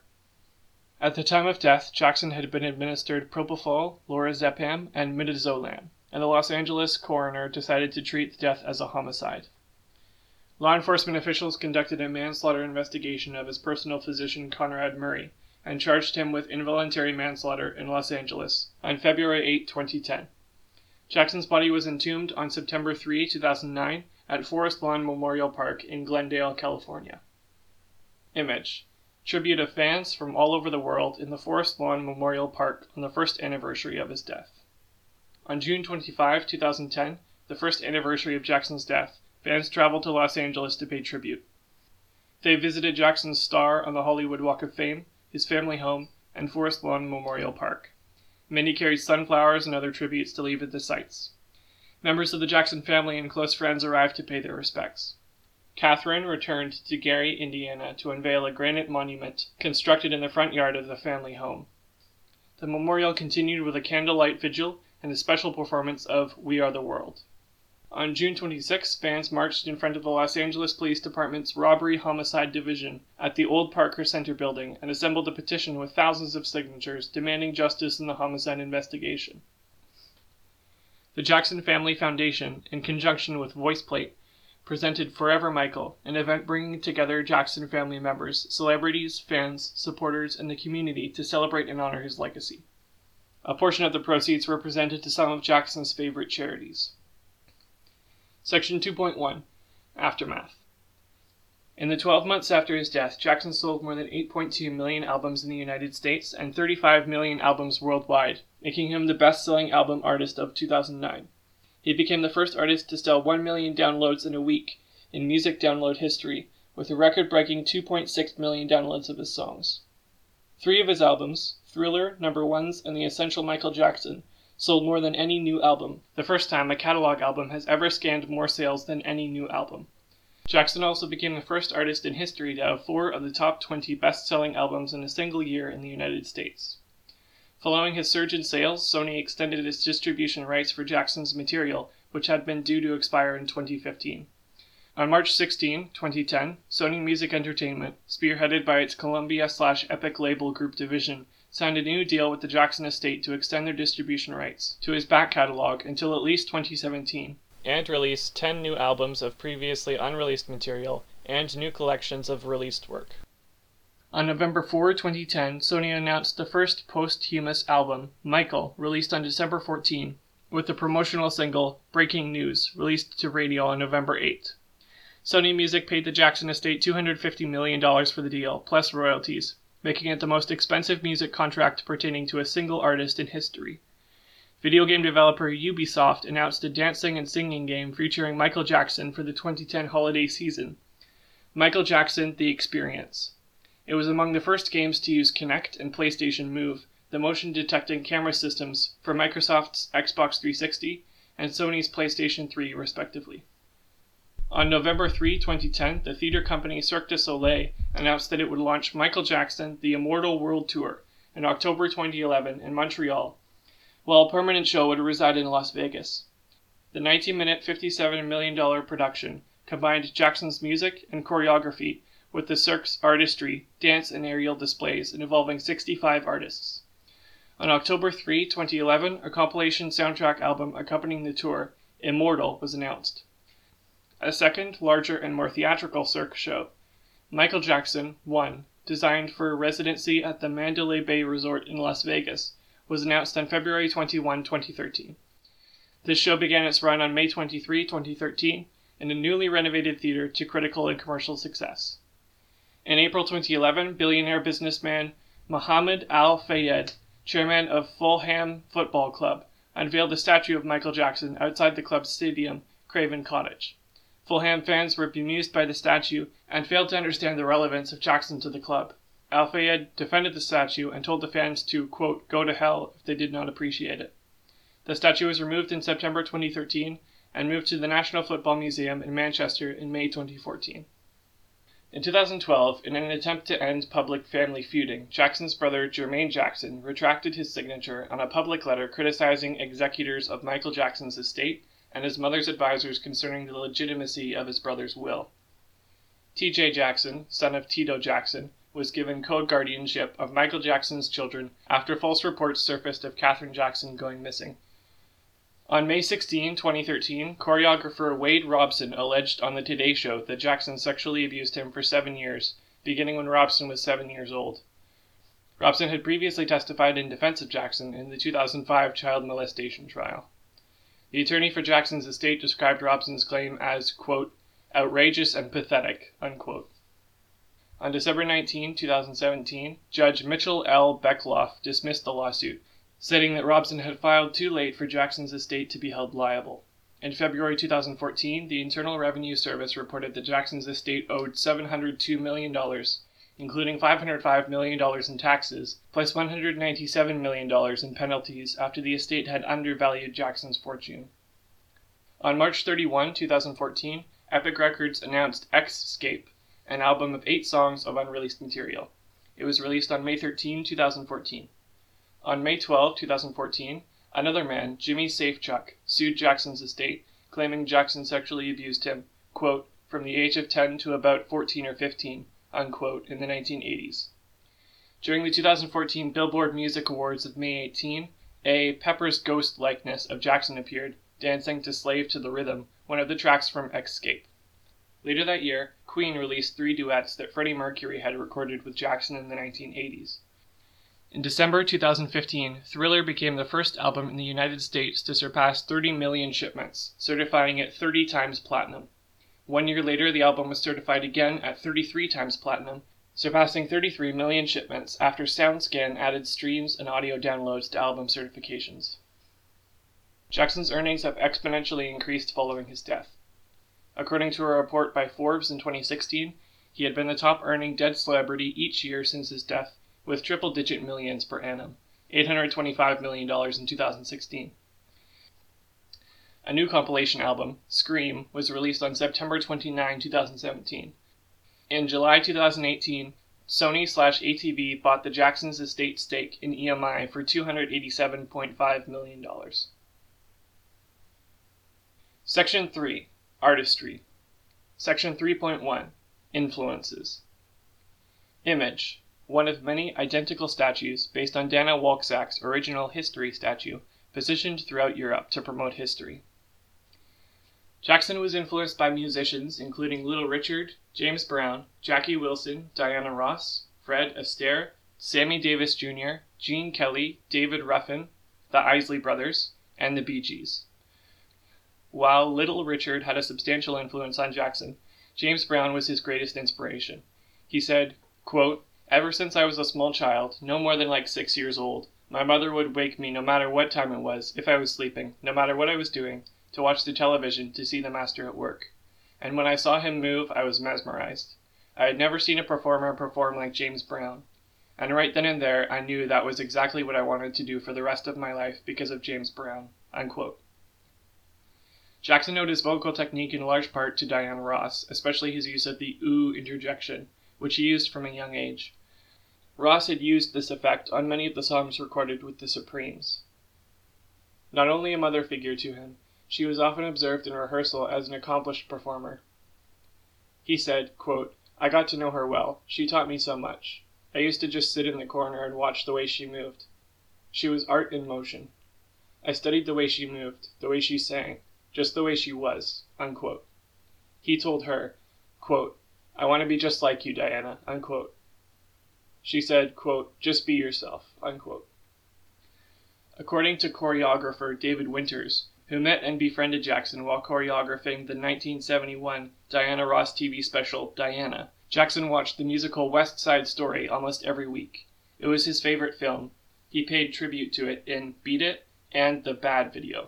At the time of death, Jackson had been administered propofol, lorazepam, and midazolam, and the Los Angeles coroner decided to treat the death as a homicide. Law enforcement officials conducted a manslaughter investigation of his personal physician Conrad Murray and charged him with involuntary manslaughter in Los Angeles on February eighth, twenty ten. Jackson's body was entombed on September third, two thousand nine at Forest Lawn Memorial Park in Glendale, California. Image. Tribute of fans from all over the world in the Forest Lawn Memorial Park on the first anniversary of his death. On June twenty-fifth, two thousand ten, the first anniversary of Jackson's death, fans traveled to Los Angeles to pay tribute. They visited Jackson's star on the Hollywood Walk of Fame, his family home, and Forest Lawn Memorial Park. Many carried sunflowers and other tributes to leave at the sites. Members of the Jackson family and close friends arrived to pay their respects. Catherine returned to Gary, Indiana to unveil a granite monument constructed in the front yard of the family home. The memorial continued with a candlelight vigil and a special performance of We Are the World. On June twenty-sixth, fans marched in front of the Los Angeles Police Department's Robbery Homicide Division at the old Parker Center building and assembled a petition with thousands of signatures demanding justice in the homicide investigation. The Jackson Family Foundation, in conjunction with VoicePlate, presented Forever Michael, an event bringing together Jackson family members, celebrities, fans, supporters, and the community to celebrate and honor his legacy. A portion of the proceeds were presented to some of Jackson's favorite charities. Section two point one. Aftermath. In the twelve months after his death, Jackson sold more than eight point two million albums in the United States and thirty-five million albums worldwide, making him the best-selling album artist of two thousand nine. He became the first artist to sell one million downloads in a week in music download history, with a record-breaking two point six million downloads of his songs. Three of his albums, Thriller, Number Ones, and The Essential Michael Jackson, sold more than any new album, the first time a catalog album has ever scanned more sales than any new album. Jackson also became the first artist in history to have four of the top twenty best-selling albums in a single year in the United States. Following his surge in sales, Sony extended its distribution rights for Jackson's material, which had been due to expire in twenty fifteen. On March sixteenth, twenty ten, Sony Music Entertainment, spearheaded by its Columbia-slash-Epic Label Group division, signed a new deal with the Jackson estate to extend their distribution rights to his back catalog until at least twenty seventeen, and release ten new albums of previously unreleased material and new collections of released work. On November fourth, twenty ten, Sony announced the first posthumous album, Michael, released on December fourteenth, with the promotional single, Breaking News, released to radio on November eighth. Sony Music paid the Jackson estate two hundred fifty million dollars for the deal, plus royalties, making it the most expensive music contract pertaining to a single artist in history. Video game developer Ubisoft announced a dancing and singing game featuring Michael Jackson for the twenty ten holiday season, Michael Jackson: The Experience. It was among the first games to use Kinect and PlayStation Move, the motion-detecting camera systems for Microsoft's Xbox three sixty and Sony's PlayStation three, respectively. On November third, twenty ten, the theater company Cirque du Soleil announced that it would launch Michael Jackson: The Immortal World Tour in October twenty eleven in Montreal, while a permanent show would reside in Las Vegas. The ninety-minute, fifty-seven million dollars production combined Jackson's music and choreography with the Cirque's artistry, dance, and aerial displays involving sixty-five artists. On October third, twenty eleven, a compilation soundtrack album accompanying the tour, Immortal, was announced. A second, larger, and more theatrical Cirque show, Michael Jackson, one, designed for a residency at the Mandalay Bay Resort in Las Vegas, was announced on February twenty-first, twenty thirteen. This show began its run on May twenty-third, twenty thirteen, in a newly renovated theater to critical and commercial success. In April twenty eleven, billionaire businessman Mohammed Al-Fayed, chairman of Fulham Football Club, unveiled a statue of Michael Jackson outside the club's stadium, Craven Cottage. Fulham fans were bemused by the statue and failed to understand the relevance of Jackson to the club. Al-Fayed defended the statue and told the fans to, quote, go to hell if they did not appreciate it. The statue was removed in September twenty thirteen and moved to the National Football Museum in Manchester in May twenty fourteen. In two thousand twelve, in an attempt to end public family feuding, Jackson's brother Jermaine Jackson retracted his signature on a public letter criticizing executors of Michael Jackson's estate and his mother's advisors concerning the legitimacy of his brother's will. T J Jackson, son of Tito Jackson, was given co-guardianship of Michael Jackson's children after false reports surfaced of Catherine Jackson going missing. On May sixteenth, twenty thirteen, choreographer Wade Robson alleged on The Today Show that Jackson sexually abused him for seven years, beginning when Robson was seven years old. Robson had previously testified in defense of Jackson in the two thousand five child molestation trial. The attorney for Jackson's estate described Robson's claim as, quote, outrageous and pathetic, unquote. On December nineteenth, twenty seventeen, Judge Mitchell L. Beckloff dismissed the lawsuit, stating that Robson had filed too late for Jackson's estate to be held liable. In February two thousand fourteen, the Internal Revenue Service reported that Jackson's estate owed seven hundred two million dollars, including five hundred five million dollars in taxes, plus one hundred ninety-seven million dollars in penalties after the estate had undervalued Jackson's fortune. On March thirty-first, twenty fourteen, Epic Records announced Xscape, an album of eight songs of unreleased material. It was released on May thirteenth, twenty fourteen. On May twelfth, twenty fourteen, another man, Jimmy Safechuck, sued Jackson's estate, claiming Jackson sexually abused him, quote, from the age of ten to about fourteen or fifteen, unquote, in the nineteen eighties. During the two thousand fourteen Billboard Music Awards of May eighteenth, a Pepper's Ghost likeness of Jackson appeared, dancing to Slave to the Rhythm, one of the tracks from Escape. Later that year, Queen released three duets that Freddie Mercury had recorded with Jackson in the nineteen eighties. In December two thousand fifteen, Thriller became the first album in the United States to surpass thirty million shipments, certifying it thirty times platinum. One year later, the album was certified again at thirty-three times platinum, surpassing thirty-three million shipments after SoundScan added streams and audio downloads to album certifications. Jackson's earnings have exponentially increased following his death. According to a report by Forbes in twenty sixteen, he had been the top-earning dead celebrity each year since his death, with triple-digit millions per annum, eight hundred twenty-five million dollars in two thousand sixteen. A new compilation album, Scream, was released on September twenty-ninth, twenty seventeen. In July two thousand eighteen, Sony slash A T V bought the Jackson's estate stake in E M I for two hundred eighty-seven point five million dollars. Section three. Artistry. Section three point one. Influences. Image. One of many identical statues based on Dana Walczak's original history statue, positioned throughout Europe to promote history. Jackson was influenced by musicians including Little Richard, James Brown, Jackie Wilson, Diana Ross, Fred Astaire, Sammy Davis Junior, Gene Kelly, David Ruffin, the Isley Brothers, and the Bee Gees. While Little Richard had a substantial influence on Jackson, James Brown was his greatest inspiration. He said, quote, ever since I was a small child, no more than like six years old, my mother would wake me no matter what time it was, if I was sleeping, no matter what I was doing, to watch the television to see the master at work. And when I saw him move, I was mesmerized. I had never seen a performer perform like James Brown. And right then and there, I knew that was exactly what I wanted to do for the rest of my life because of James Brown, unquote. Jackson owed his vocal technique in large part to Diana Ross, especially his use of the ooh interjection, which he used from a young age. Ross had used this effect on many of the songs recorded with the Supremes. Not only a mother figure to him, she was often observed in rehearsal as an accomplished performer. He said, quote, I got to know her well. She taught me so much. I used to just sit in the corner and watch the way she moved. She was art in motion. I studied the way she moved, the way she sang, just the way she was, unquote. He told her, quote, I want to be just like you, Diana, unquote. She said, quote, just be yourself, unquote. According to choreographer David Winters, who met and befriended Jackson while choreographing the nineteen seventy-one Diana Ross T V special, Diana, Jackson watched the musical West Side Story almost every week. It was his favorite film. He paid tribute to it in Beat It and The Bad Video.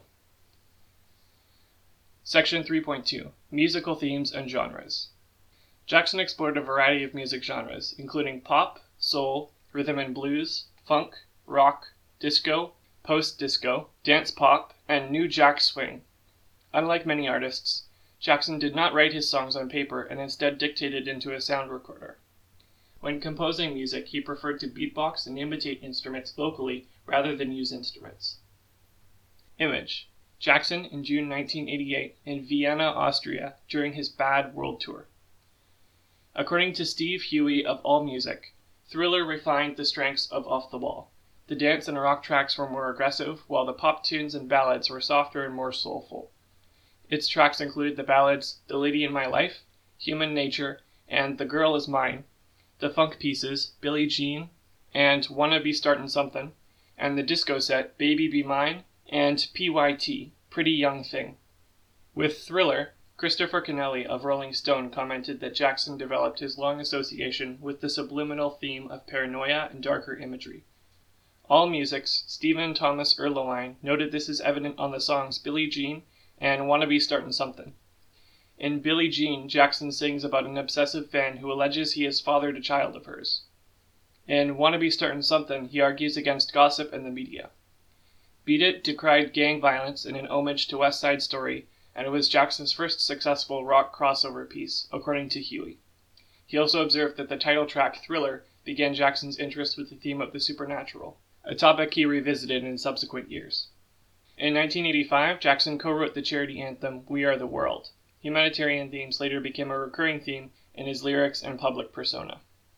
Section three point two. Musical themes and genres. Jackson explored a variety of music genres, including pop, soul, rhythm and blues, funk, rock, disco, post-disco, dance pop, and new jack swing. Unlike many artists, Jackson did not write his songs on paper and instead dictated into a sound recorder. When composing music, he preferred to beatbox and imitate instruments vocally rather than use instruments. Image. Jackson in June nineteen eighty-eight in Vienna, Austria, during his Bad World Tour. According to Steve Huey of AllMusic, Thriller refined the strengths of Off the Wall. The dance and rock tracks were more aggressive, while the pop tunes and ballads were softer and more soulful. Its tracks included the ballads The Lady in My Life, Human Nature, and The Girl Is Mine, the funk pieces Billie Jean and Wanna Be Startin' Somethin', and the disco set Baby Be Mine and P Y T, Pretty Young Thing. With Thriller, Christopher Cannelli of Rolling Stone commented that Jackson developed his long association with the subliminal theme of paranoia and darker imagery. AllMusic's Stephen Thomas Erlewine noted this is evident on the songs Billie Jean and Wanna Be Startin' Somethin'. In Billie Jean, Jackson sings about an obsessive fan who alleges he has fathered a child of hers. In Wanna Be Startin' Somethin', he argues against gossip and the media. Beat It decried gang violence in an homage to West Side Story, and it was Jackson's first successful rock crossover piece, according to Huey. He also observed that the title track, Thriller, began Jackson's interest with the theme of the supernatural, a topic he revisited in subsequent years. In nineteen eighty-five, Jackson co-wrote the charity anthem We Are the World. Humanitarian themes later became a recurring theme in his lyrics and public persona.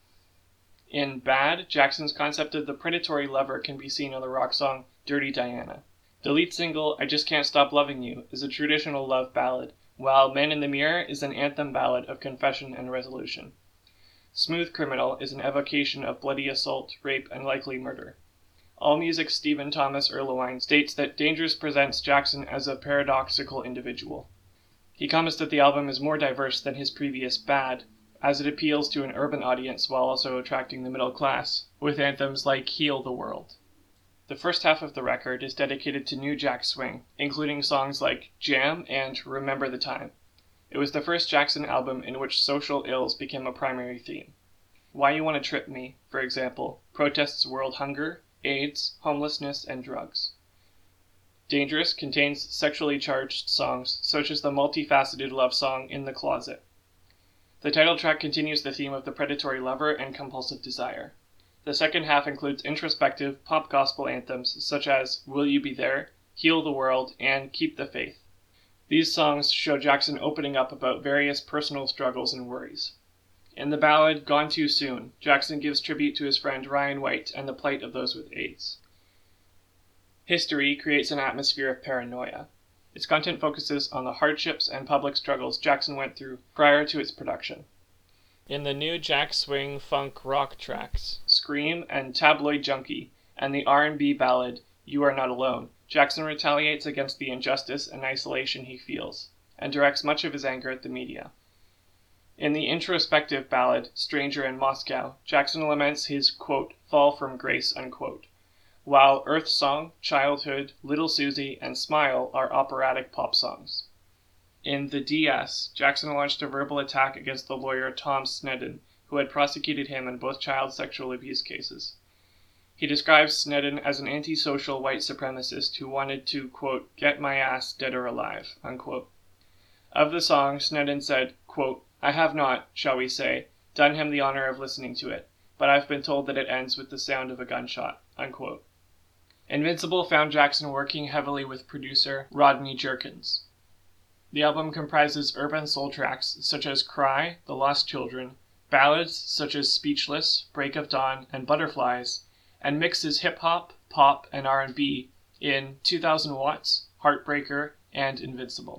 In Bad, Jackson's concept of the predatory lover can be seen on the rock song Dirty Diana. The lead single, I Just Can't Stop Loving You, is a traditional love ballad, while Man in the Mirror is an anthem ballad of confession and resolution. Smooth Criminal is an evocation of bloody assault, rape, and likely murder. AllMusic's Stephen Thomas Erlewine states that Dangerous presents Jackson as a paradoxical individual. He comments that the album is more diverse than his previous Bad, as it appeals to an urban audience while also attracting the middle class, with anthems like Heal the World. The first half of the record is dedicated to New Jack Swing, including songs like Jam and Remember the Time. It was the first Jackson album in which social ills became a primary theme. Why You Wanna Trip Me, for example, protests world hunger, AIDS, homelessness, and drugs. Dangerous contains sexually charged songs, such as the multifaceted love song In the Closet. The title track continues the theme of the predatory lover and compulsive desire. The second half includes introspective pop gospel anthems such as Will You Be There, Heal the World, and Keep the Faith. These songs show Jackson opening up about various personal struggles and worries. In the ballad Gone Too Soon, Jackson gives tribute to his friend Ryan White and the plight of those with AIDS. History creates an atmosphere of paranoia. Its content focuses on the hardships and public struggles Jackson went through prior to its production. In the New Jack Swing funk rock tracks, Scream and Tabloid Junkie, and the R and B ballad You Are Not Alone, Jackson retaliates against the injustice and isolation he feels, and directs much of his anger at the media. In the introspective ballad Stranger in Moscow, Jackson laments his, quote, fall from grace, unquote, while Earth Song, Childhood, Little Susie, and Smile are operatic pop songs. In The D S, Jackson launched a verbal attack against the lawyer Tom Sneddon, who had prosecuted him in both child sexual abuse cases. He describes Sneddon as an antisocial white supremacist who wanted to, quote, get my ass dead or alive, unquote. Of the song, Sneddon said, quote, I have not, shall we say, done him the honor of listening to it, but I've been told that it ends with the sound of a gunshot, unquote. Invincible found Jackson working heavily with producer Rodney Jerkins. The album comprises urban soul tracks such as Cry, The Lost Children, ballads such as Speechless, Break of Dawn, and Butterflies, and mixes hip-hop, pop, and R and B in two thousand Watts, Heartbreaker, and Invincible.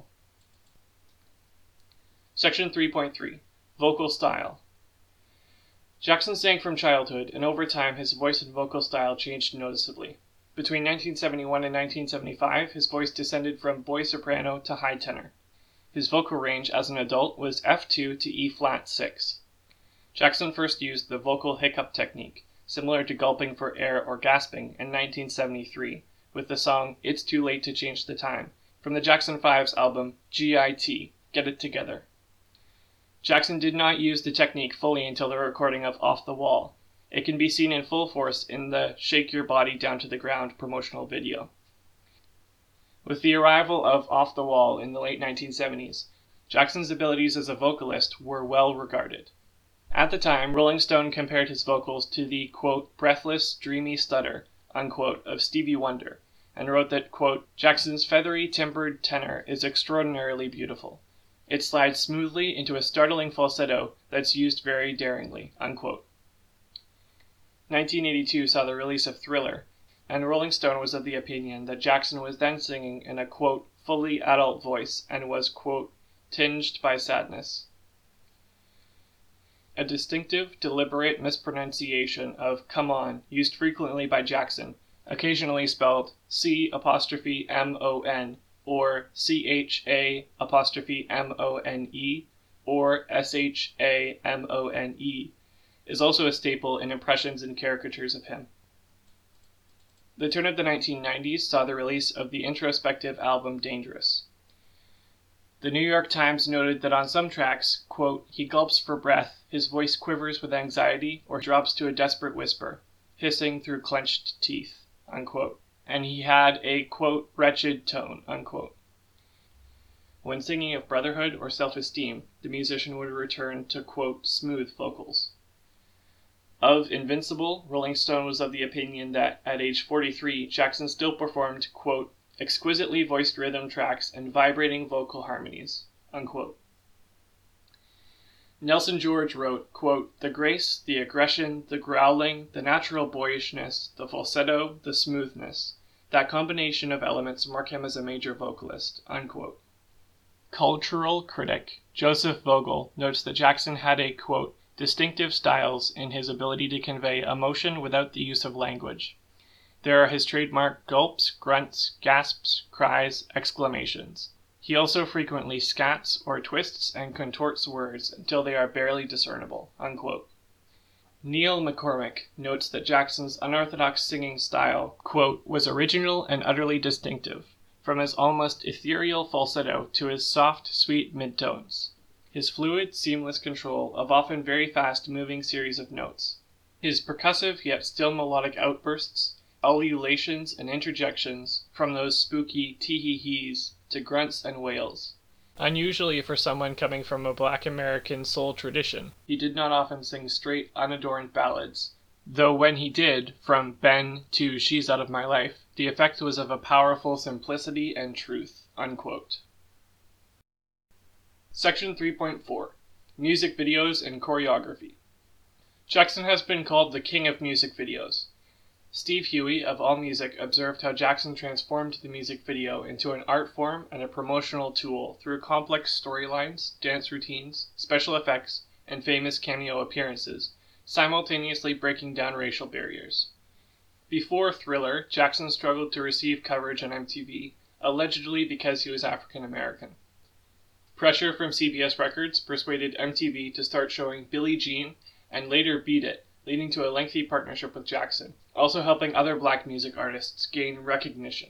Section three point three. Vocal Style. Jackson sang from childhood, and over time his voice and vocal style changed noticeably. Between nineteen seventy-one and nineteen seventy-five, his voice descended from boy soprano to high tenor. His vocal range as an adult was F two to E flat six. Jackson first used the vocal hiccup technique, similar to gulping for air or gasping, in nineteen seventy-three, with the song It's Too Late to Change the Time, from the Jackson five's album G I T, Get It Together. Jackson did not use the technique fully until the recording of Off the Wall. It can be seen in full force in the Shake Your Body Down to the Ground promotional video. With the arrival of Off the Wall in the late nineteen seventies, Jackson's abilities as a vocalist were well regarded. At the time, Rolling Stone compared his vocals to the, quote, breathless, dreamy stutter, unquote, of Stevie Wonder, and wrote that, quote, Jackson's feathery, timbered tenor is extraordinarily beautiful. It slides smoothly into a startling falsetto that's used very daringly, unquote. nineteen eighty-two saw the release of Thriller, and Rolling Stone was of the opinion that Jackson was then singing in a, quote, fully adult voice and was, quote, tinged by sadness. A distinctive, deliberate mispronunciation of come on, used frequently by Jackson, occasionally spelled C apostrophe M O N, or C H A apostrophe M O N E, or S H A M O N E, is also a staple in impressions and caricatures of him. The turn of the nineteen nineties saw the release of the introspective album Dangerous. The New York Times noted that on some tracks, quote, he gulps for breath, his voice quivers with anxiety, or drops to a desperate whisper, hissing through clenched teeth, unquote, and he had a, quote, wretched tone, unquote. When singing of brotherhood or self-esteem, the musician would return to, quote, smooth vocals. Of Invincible, Rolling Stone was of the opinion that, at age forty-three, Jackson still performed, quote, exquisitely voiced rhythm tracks and vibrating vocal harmonies, unquote. Nelson George wrote, quote, the grace, the aggression, the growling, the natural boyishness, the falsetto, the smoothness, that combination of elements mark him as a major vocalist, unquote. Cultural critic Joseph Vogel notes that Jackson had a, quote, distinctive styles in his ability to convey emotion without the use of language. There are his trademark gulps, grunts, gasps, cries, exclamations. He also frequently scats or twists and contorts words until they are barely discernible, unquote. Neil McCormick notes that Jackson's unorthodox singing style, quote, was original and utterly distinctive, from his almost ethereal falsetto to his soft, sweet midtones. His fluid, seamless control of often very fast-moving series of notes. His percussive yet still melodic outbursts, ululations and interjections, from those spooky tee-hee-hees to grunts and wails. Unusually for someone coming from a Black American soul tradition, he did not often sing straight, unadorned ballads, though when he did, from Ben to She's Out of My Life, the effect was of a powerful simplicity and truth, unquote. Section three point four. Music Videos and Choreography. Jackson has been called the king of music videos. Steve Huey of AllMusic observed how Jackson transformed the music video into an art form and a promotional tool through complex storylines, dance routines, special effects, and famous cameo appearances, simultaneously breaking down racial barriers. Before Thriller, Jackson struggled to receive coverage on M T V, allegedly because he was African American. Pressure from C B S Records persuaded M T V to start showing Billie Jean and later Beat It, leading to a lengthy partnership with Jackson, also helping other black music artists gain recognition.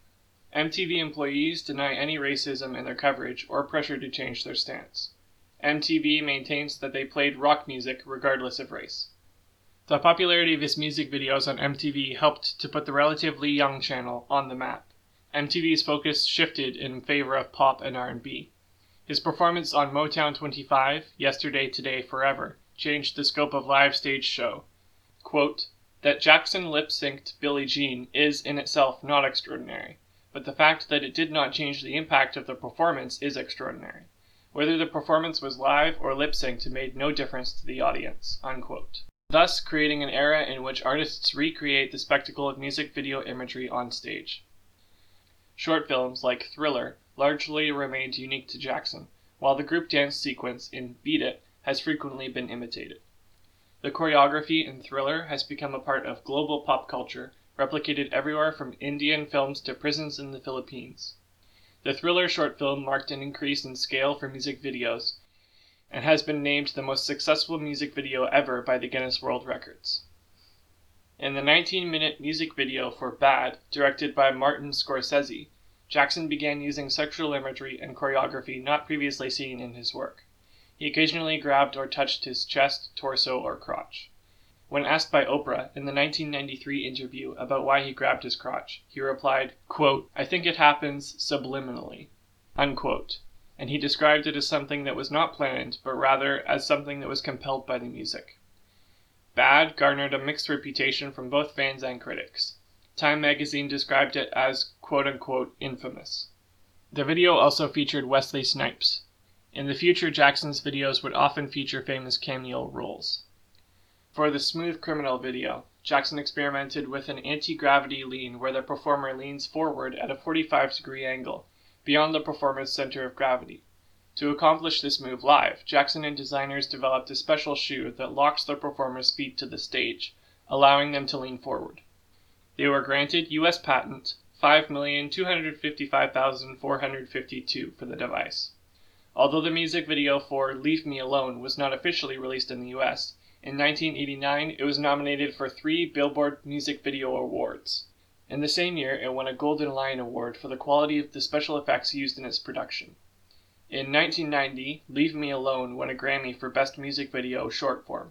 M T V employees deny any racism in their coverage or pressure to change their stance. M T V maintains that they played rock music regardless of race. The popularity of his music videos on M T V helped to put the relatively young channel on the map. M T V's focus shifted in favor of pop and R and B. His performance on Motown twenty-five, Yesterday, Today, Forever, changed the scope of live stage show. Quote, that Jackson lip-synced Billie Jean is in itself not extraordinary, but the fact that it did not change the impact of the performance is extraordinary. Whether the performance was live or lip-synced made no difference to the audience, unquote. Thus creating an era in which artists recreate the spectacle of music video imagery on stage. Short films like Thriller largely remained unique to Jackson, while the group dance sequence in Beat It has frequently been imitated. The choreography in Thriller has become a part of global pop culture, replicated everywhere from Indian films to prisons in the Philippines. The Thriller short film marked an increase in scale for music videos, and has been named the most successful music video ever by the Guinness World Records. In the nineteen-minute music video for Bad, directed by Martin Scorsese, Jackson began using sexual imagery and choreography not previously seen in his work. He occasionally grabbed or touched his chest, torso, or crotch. When asked by Oprah in the nineteen ninety-three interview about why he grabbed his crotch, he replied, quote, I think it happens subliminally, unquote, and he described it as something that was not planned, but rather as something that was compelled by the music. Bad garnered a mixed reputation from both fans and critics. Time magazine described it as quote-unquote infamous. The video also featured Wesley Snipes. In the future, Jackson's videos would often feature famous cameo roles. For the Smooth Criminal video, Jackson experimented with an anti-gravity lean where the performer leans forward at a forty-five degree angle, beyond the performer's center of gravity. To accomplish this move live, Jackson and designers developed a special shoe that locks the performer's feet to the stage, allowing them to lean forward. They were granted U S patent five million two hundred fifty-five thousand four hundred fifty-two for the device. Although the music video for Leave Me Alone was not officially released in the U S, in nineteen eighty-nine it was nominated for three Billboard Music Video Awards. In the same year, it won a Golden Lion Award for the quality of the special effects used in its production. In nineteen ninety, Leave Me Alone won a Grammy for Best Music Video Short Form.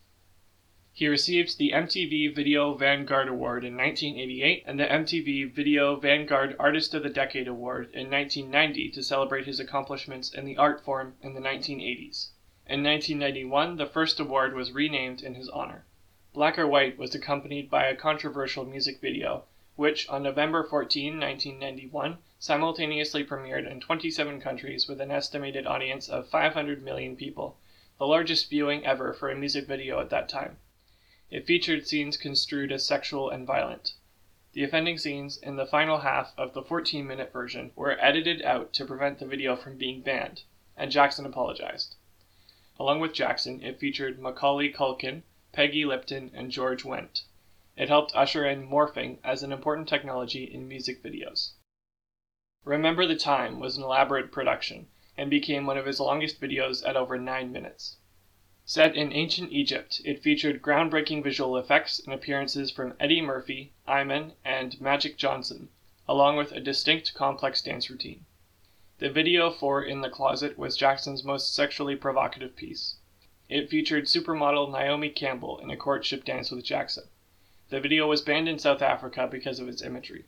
He received the M T V Video Vanguard Award in nineteen eighty-eight and the M T V Video Vanguard Artist of the Decade Award in nineteen ninety to celebrate his accomplishments in the art form in the nineteen eighties. In nineteen ninety-one, the first award was renamed in his honor. Black or White was accompanied by a controversial music video, which on November fourteenth, nineteen ninety-one, simultaneously premiered in twenty-seven countries with an estimated audience of five hundred million people, the largest viewing ever for a music video at that time. It featured scenes construed as sexual and violent. The offending scenes in the final half of the fourteen-minute version were edited out to prevent the video from being banned, and Jackson apologized. Along with Jackson, it featured Macaulay Culkin, Peggy Lipton, and George Wendt. It helped usher in morphing as an important technology in music videos. Remember the Time was an elaborate production, and became one of his longest videos at over nine minutes. Set in ancient Egypt, it featured groundbreaking visual effects and appearances from Eddie Murphy, Iman, and Magic Johnson, along with a distinct complex dance routine. The video for In the Closet was Jackson's most sexually provocative piece. It featured supermodel Naomi Campbell in a courtship dance with Jackson. The video was banned in South Africa because of its imagery.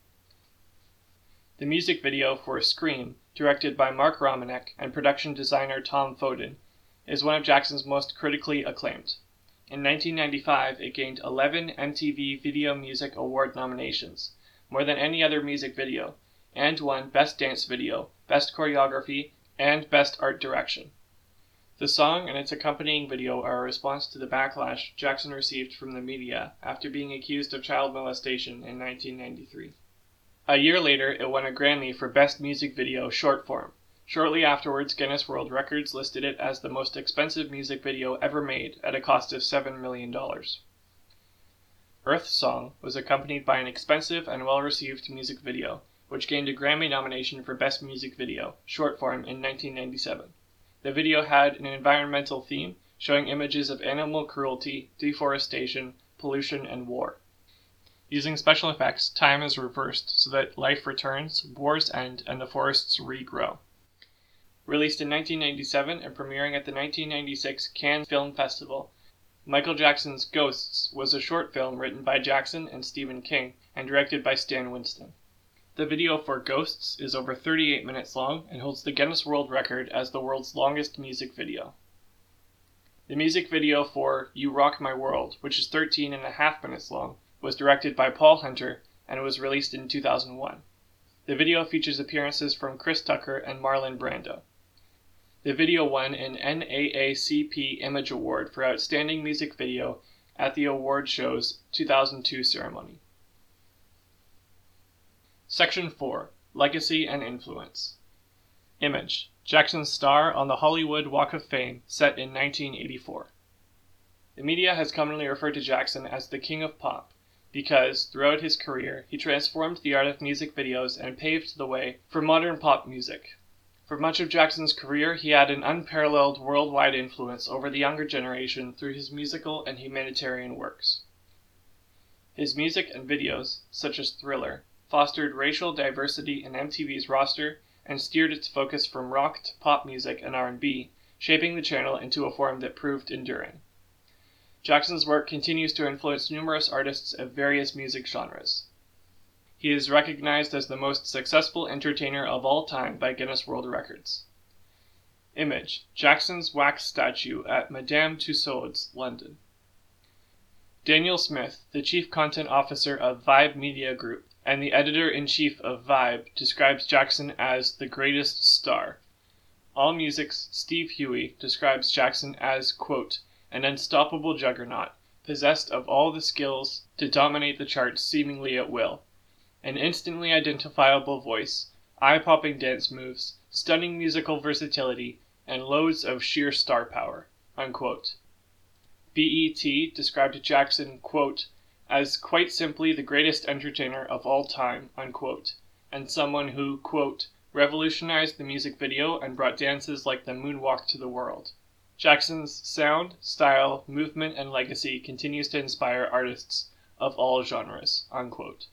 The music video for Scream, directed by Mark Romanek and production designer Tom Foden, is one of Jackson's most critically acclaimed. In nineteen ninety-five, it gained eleven M T V Video Music Award nominations, more than any other music video, and won Best Dance Video, Best Choreography, and Best Art Direction. The song and its accompanying video are a response to the backlash Jackson received from the media after being accused of child molestation in nineteen ninety-three. A year later, it won a Grammy for Best Music Video Short Form. Shortly afterwards, Guinness World Records listed it as the most expensive music video ever made at a cost of seven million dollars. Earth Song was accompanied by an expensive and well-received music video, which gained a Grammy nomination for Best Music Video Short Form in nineteen ninety-seven. The video had an environmental theme, showing images of animal cruelty, deforestation, pollution, and war. Using special effects, time is reversed so that life returns, wars end, and the forests regrow. Released in nineteen ninety-seven and premiering at the nineteen ninety-six Cannes Film Festival, Michael Jackson's Ghosts was a short film written by Jackson and Stephen King and directed by Stan Winston. The video for Ghosts is over thirty-eight minutes long and holds the Guinness World Record as the world's longest music video. The music video for You Rock My World, which is thirteen and a half minutes long, was directed by Paul Hunter and was released in two thousand one. The video features appearances from Chris Tucker and Marlon Brando. The video won an N double A C P Image Award for Outstanding Music Video at the award show's two thousand two ceremony. Section four. Legacy and Influence. Image. Jackson's star on the Hollywood Walk of Fame, set in nineteen eighty-four. The media has commonly referred to Jackson as the King of Pop, because, throughout his career, he transformed the art of music videos and paved the way for modern pop music. For much of Jackson's career, he had an unparalleled worldwide influence over the younger generation through his musical and humanitarian works. His music and videos, such as Thriller, fostered racial diversity in M T V's roster and steered its focus from rock to pop music and R and B, shaping the channel into a form that proved enduring. Jackson's work continues to influence numerous artists of various music genres. He is recognized as the most successful entertainer of all time by Guinness World Records. Image. Jackson's wax statue at Madame Tussauds, London. Daniel Smith, the Chief Content Officer of Vibe Media Group and the Editor-in-Chief of Vibe, describes Jackson as the greatest star. AllMusic's Steve Huey describes Jackson as, quote, an unstoppable juggernaut, possessed of all the skills to dominate the charts seemingly at will. An instantly identifiable voice, eye-popping dance moves, stunning musical versatility, and loads of sheer star power, unquote. B E T described Jackson, quote, as quite simply the greatest entertainer of all time, unquote, and someone who, quote, revolutionized the music video and brought dances like the moonwalk to the world. Jackson's sound, style, movement, and legacy continues to inspire artists of all genres, unquote.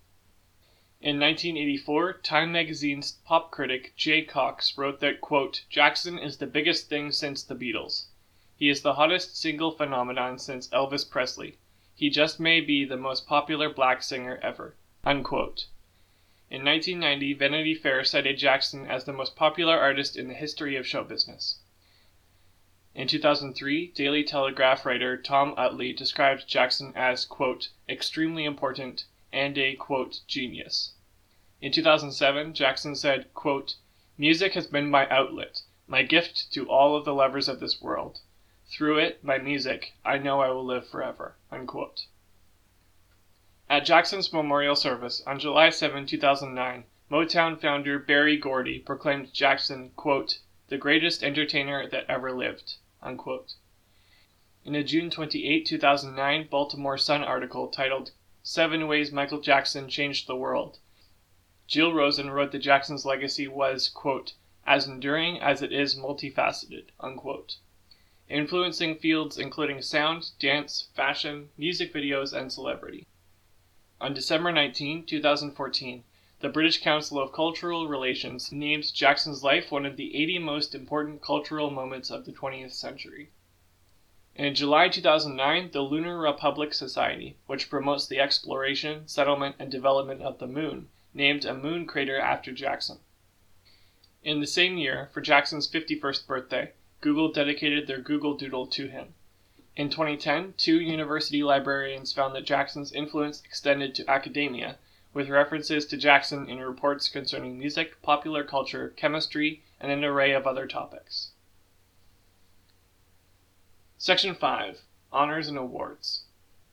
In nineteen eighty-four, Time magazine's pop critic Jay Cox wrote that, quote, Jackson is the biggest thing since the Beatles. He is the hottest single phenomenon since Elvis Presley. He just may be the most popular black singer ever, unquote. In nineteen ninety, Vanity Fair cited Jackson as the most popular artist in the history of show business. In two thousand three, Daily Telegraph writer Tom Utley described Jackson as, quote, extremely important and a, quote, genius. In two thousand seven, Jackson said, quote, music has been my outlet, my gift to all of the lovers of this world. Through it, my music, I know I will live forever, unquote. At Jackson's memorial service on July seventh, two thousand nine, Motown founder Berry Gordy proclaimed Jackson, quote, the greatest entertainer that ever lived, unquote. In a June twenty-eighth, two thousand nine Baltimore Sun article titled Seven Ways Michael Jackson Changed the World, Jill Rosen wrote that Jackson's legacy was, quote, as enduring as it is multifaceted, unquote, influencing fields including sound, dance, fashion, music videos, and celebrity. On December nineteenth, two thousand fourteen, the British Council of Cultural Relations named Jackson's life one of the eighty most important cultural moments of the twentieth century. In July two thousand nine, the Lunar Republic Society, which promotes the exploration, settlement, and development of the moon, named a moon crater after Jackson. In the same year, for Jackson's fifty-first birthday, Google dedicated their Google Doodle to him. In twenty ten, two university librarians found that Jackson's influence extended to academia, with references to Jackson in reports concerning music, popular culture, chemistry, and an array of other topics. Section five. Honors and Awards.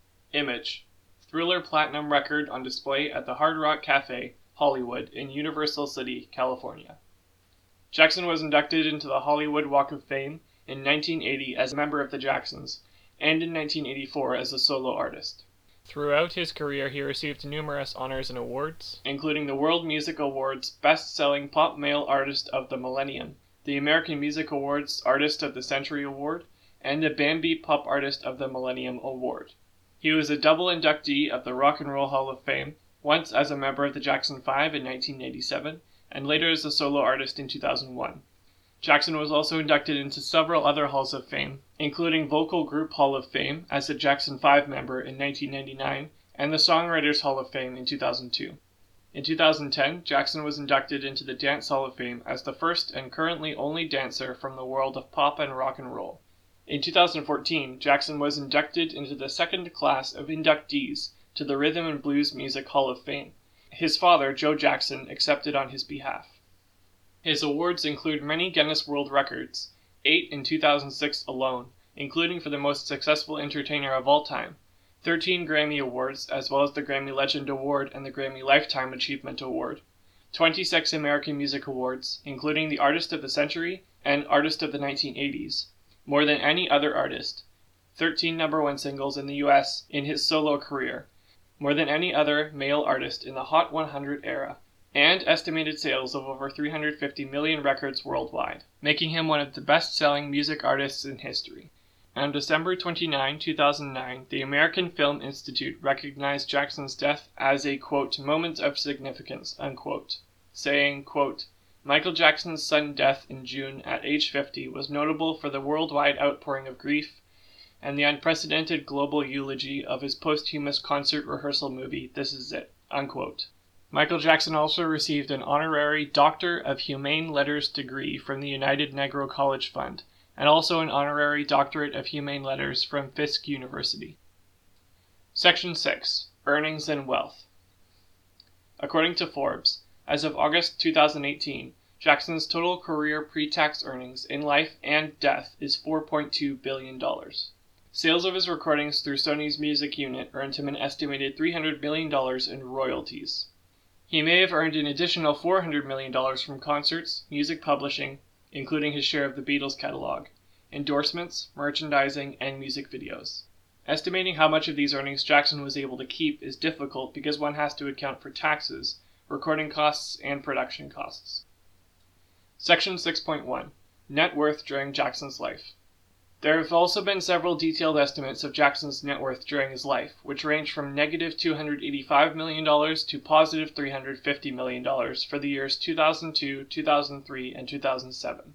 Image. Thriller Platinum record on display at the Hard Rock Cafe, Hollywood, in Universal City, California. Jackson was inducted into the Hollywood Walk of Fame in nineteen eighty as a member of the Jacksons, and in nineteen eighty-four as a solo artist. Throughout his career, he received numerous honors and awards, including the World Music Awards Best-Selling Pop Male Artist of the Millennium, the American Music Awards Artist of the Century Award, and the Bambi Pop Artist of the Millennium Award. He was a double inductee of the Rock and Roll Hall of Fame, once as a member of the Jackson Five in nineteen eighty-seven, and later as a solo artist in two thousand one. Jackson was also inducted into several other halls of fame, including Vocal Group Hall of Fame as a Jackson Five member in nineteen ninety-nine, and the Songwriters Hall of Fame in two thousand two. In two thousand ten, Jackson was inducted into the Dance Hall of Fame as the first and currently only dancer from the world of pop and rock and roll. In two thousand fourteen, Jackson was inducted into the second class of inductees to the Rhythm and Blues Music Hall of Fame. His father, Joe Jackson, accepted on his behalf. His awards include many Guinness World Records, eight in two thousand six alone, including for the most successful entertainer of all time, thirteen Grammy Awards, as well as the Grammy Legend Award and the Grammy Lifetime Achievement Award, twenty-six American Music Awards, including the Artist of the Century and Artist of the nineteen eighties, more than any other artist, thirteen number one singles in the U S in his solo career, more than any other male artist in the Hot one hundred era, and estimated sales of over three hundred fifty million records worldwide, making him one of the best-selling music artists in history. On December twenty-ninth, two thousand nine, the American Film Institute recognized Jackson's death as a, quote, moment of significance, unquote, saying, quote, Michael Jackson's sudden death in June at age fifty was notable for the worldwide outpouring of grief and the unprecedented global eulogy of his posthumous concert rehearsal movie, This Is It, unquote. Michael Jackson also received an honorary Doctor of Humane Letters degree from the United Negro College Fund, and also an honorary Doctorate of Humane Letters from Fisk University. Section six. Earnings and Wealth. According to Forbes, as of August two thousand eighteen, Jackson's total career pre-tax earnings in life and death is four point two billion dollars. Sales of his recordings through Sony's music unit earned him an estimated three hundred million dollars in royalties. He may have earned an additional four hundred million dollars from concerts, music publishing, including his share of the Beatles catalog, endorsements, merchandising, and music videos. Estimating how much of these earnings Jackson was able to keep is difficult because one has to account for taxes, recording costs, and production costs. Section six point one. Net worth during Jackson's life. There have also been several detailed estimates of Jackson's net worth during his life, which range from negative two hundred eighty-five million dollars to positive three hundred fifty million dollars for the years two thousand two, two thousand three, and two thousand seven.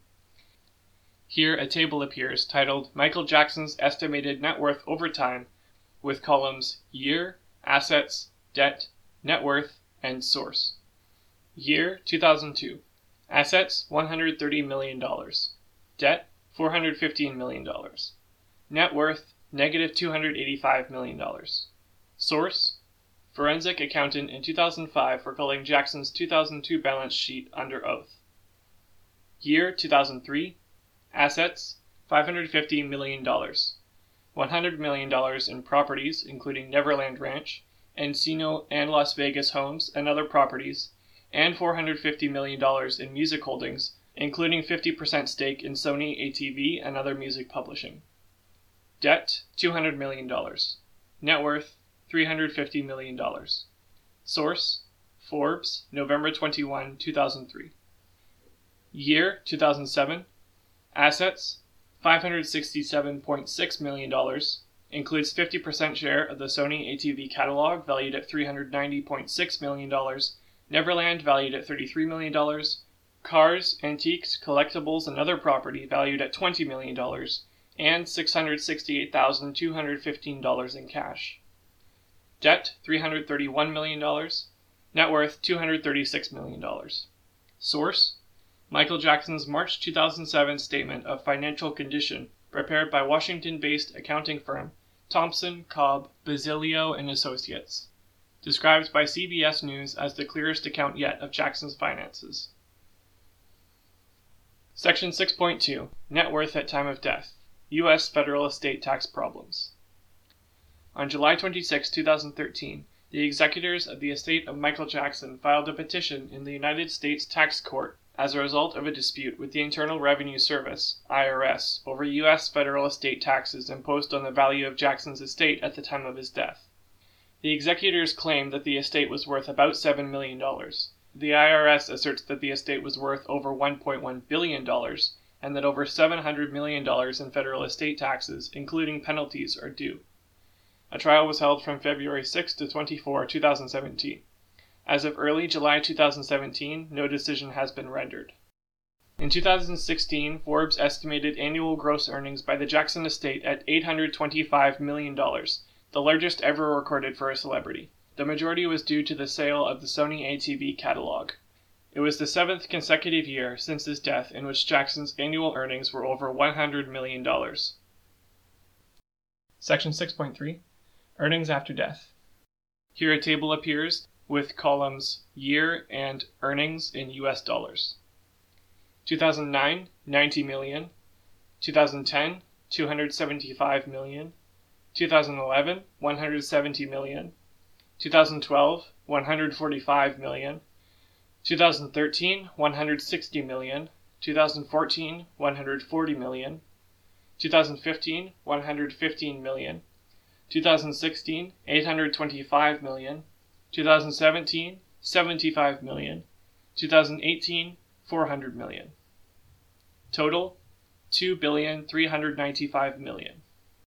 Here a table appears titled Michael Jackson's Estimated Net Worth Over Time, with columns Year, Assets, Debt, Net Worth, and Source. Year two thousand two. Assets one hundred thirty million dollars. Debt four hundred fifteen million dollars. Net worth, negative two hundred eighty-five million dollars. Source, forensic accountant in two thousand five recalling Jackson's two thousand two balance sheet under oath. Year two thousand three. Assets, five hundred fifty million dollars. one hundred million dollars in properties including Neverland Ranch, Encino and Las Vegas homes and other properties, and four hundred fifty million dollars in music holdings, including fifty percent stake in Sony A T V and other music publishing. Debt, two hundred million dollars. Net worth, three hundred fifty million dollars. Source, Forbes, November twenty-first, two thousand three. Year, two thousand seven. Assets, five hundred sixty-seven point six million dollars, includes fifty percent share of the Sony A T V catalog valued at three hundred ninety point six million dollars, Neverland valued at thirty-three million dollars, cars, antiques, collectibles, and other property valued at twenty million dollars, and six hundred sixty-eight thousand two hundred fifteen dollars in cash. Debt, three hundred thirty-one million dollars. Net worth, two hundred thirty-six million dollars. Source, Michael Jackson's March two thousand seven Statement of Financial Condition, prepared by Washington-based accounting firm Thompson, Cobb, Basilio and Associates. Described by C B S News as the clearest account yet of Jackson's finances. Section six point two. Net worth at time of death. U S federal estate tax problems. On July twenty-sixth, two thousand thirteen, the executors of the estate of Michael Jackson filed a petition in the United States Tax Court as a result of a dispute with the Internal Revenue Service, I R S, over U S federal estate taxes imposed on the value of Jackson's estate at the time of his death. The executors claim that the estate was worth about seven million dollars. The I R S asserts that the estate was worth over one point one billion dollars and that over seven hundred million dollars in federal estate taxes, including penalties, are due. A trial was held from February sixth to twenty-fourth, two thousand seventeen. As of early July two thousand seventeen, no decision has been rendered. In two thousand sixteen, Forbes estimated annual gross earnings by the Jackson estate at eight hundred twenty-five million dollars, the largest ever recorded for a celebrity. The majority was due to the sale of the Sony A T V catalog. It was the seventh consecutive year since his death in which Jackson's annual earnings were over one hundred million dollars. Section six point three. Earnings after death. Here a table appears with columns year and earnings in U S dollars. two thousand nine, ninety million. two thousand ten, two hundred seventy-five million. two thousand eleven, one hundred seventy million. two thousand twelve, one hundred forty-five million. two thousand thirteen, one hundred sixty million. two thousand fourteen, one hundred forty million. two thousand fifteen, one hundred fifteen million. two thousand sixteen, eight hundred twenty-five million. two thousand seventeen, seventy-five million. two thousand eighteen, four hundred million. Total, two billion three hundred ninety-five million.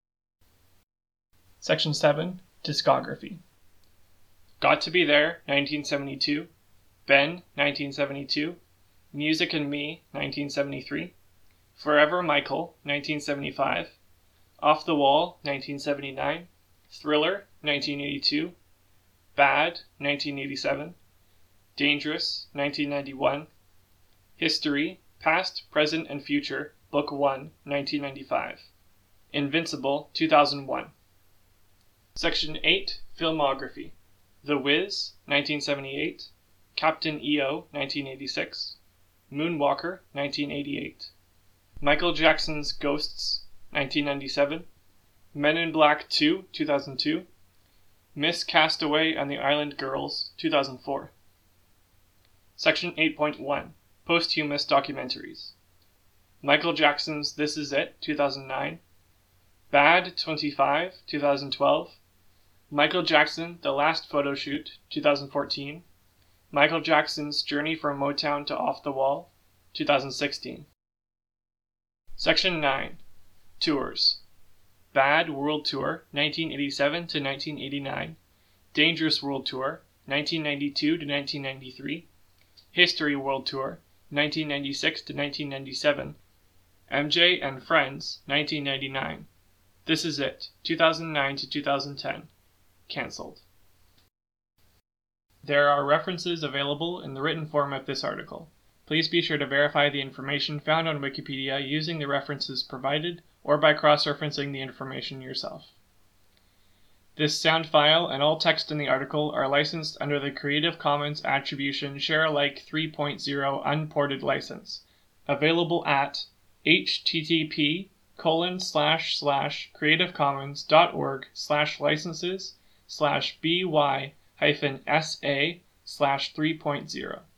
Section seven. Discography. Got to Be There, nineteen seventy-two. Ben, nineteen seventy-two. Music and Me, nineteen seventy-three. Forever Michael, nineteen seventy-five. Off the Wall, nineteen seventy-nine. Thriller, nineteen eighty-two. Bad, nineteen eighty-seven. Dangerous, nineteen ninety-one. History, Past, Present, and Future, Book one, nineteen ninety-five. Invincible, two thousand one. Section eight. Filmography. The Wiz, nineteen seventy-eight. Captain E O, nineteen eighty-six. Moonwalker, nineteen eighty-eight. Michael Jackson's Ghosts, nineteen ninety-seven. Men in Black two, two thousand two. Miss Castaway and the Island Girls, two thousand four. Section eight point one. Posthumous documentaries. Michael Jackson's This Is It, two thousand nine. Bad twenty-five, two thousand twelve. Michael Jackson, The Last Photo Shoot, two thousand fourteen. Michael Jackson's Journey from Motown to Off the Wall, two thousand sixteen. Section nine. Tours. Bad World Tour, nineteen eighty-seven to nineteen eighty-nine. Dangerous World Tour, nineteen ninety-two to nineteen ninety-three. History World Tour, nineteen ninety-six to nineteen ninety-seven. M J and Friends, nineteen ninety-nine. This Is It, two thousand nine to two thousand ten. Cancelled. There are references available in the written form of this article. Please be sure to verify the information found on Wikipedia using the references provided or by cross-referencing the information yourself. This sound file and all text in the article are licensed under the Creative Commons Attribution Share Alike three point oh Unported License, available at http colon slash slash creativecommons.org slash licenses slash by hyphen sa slash 3.0.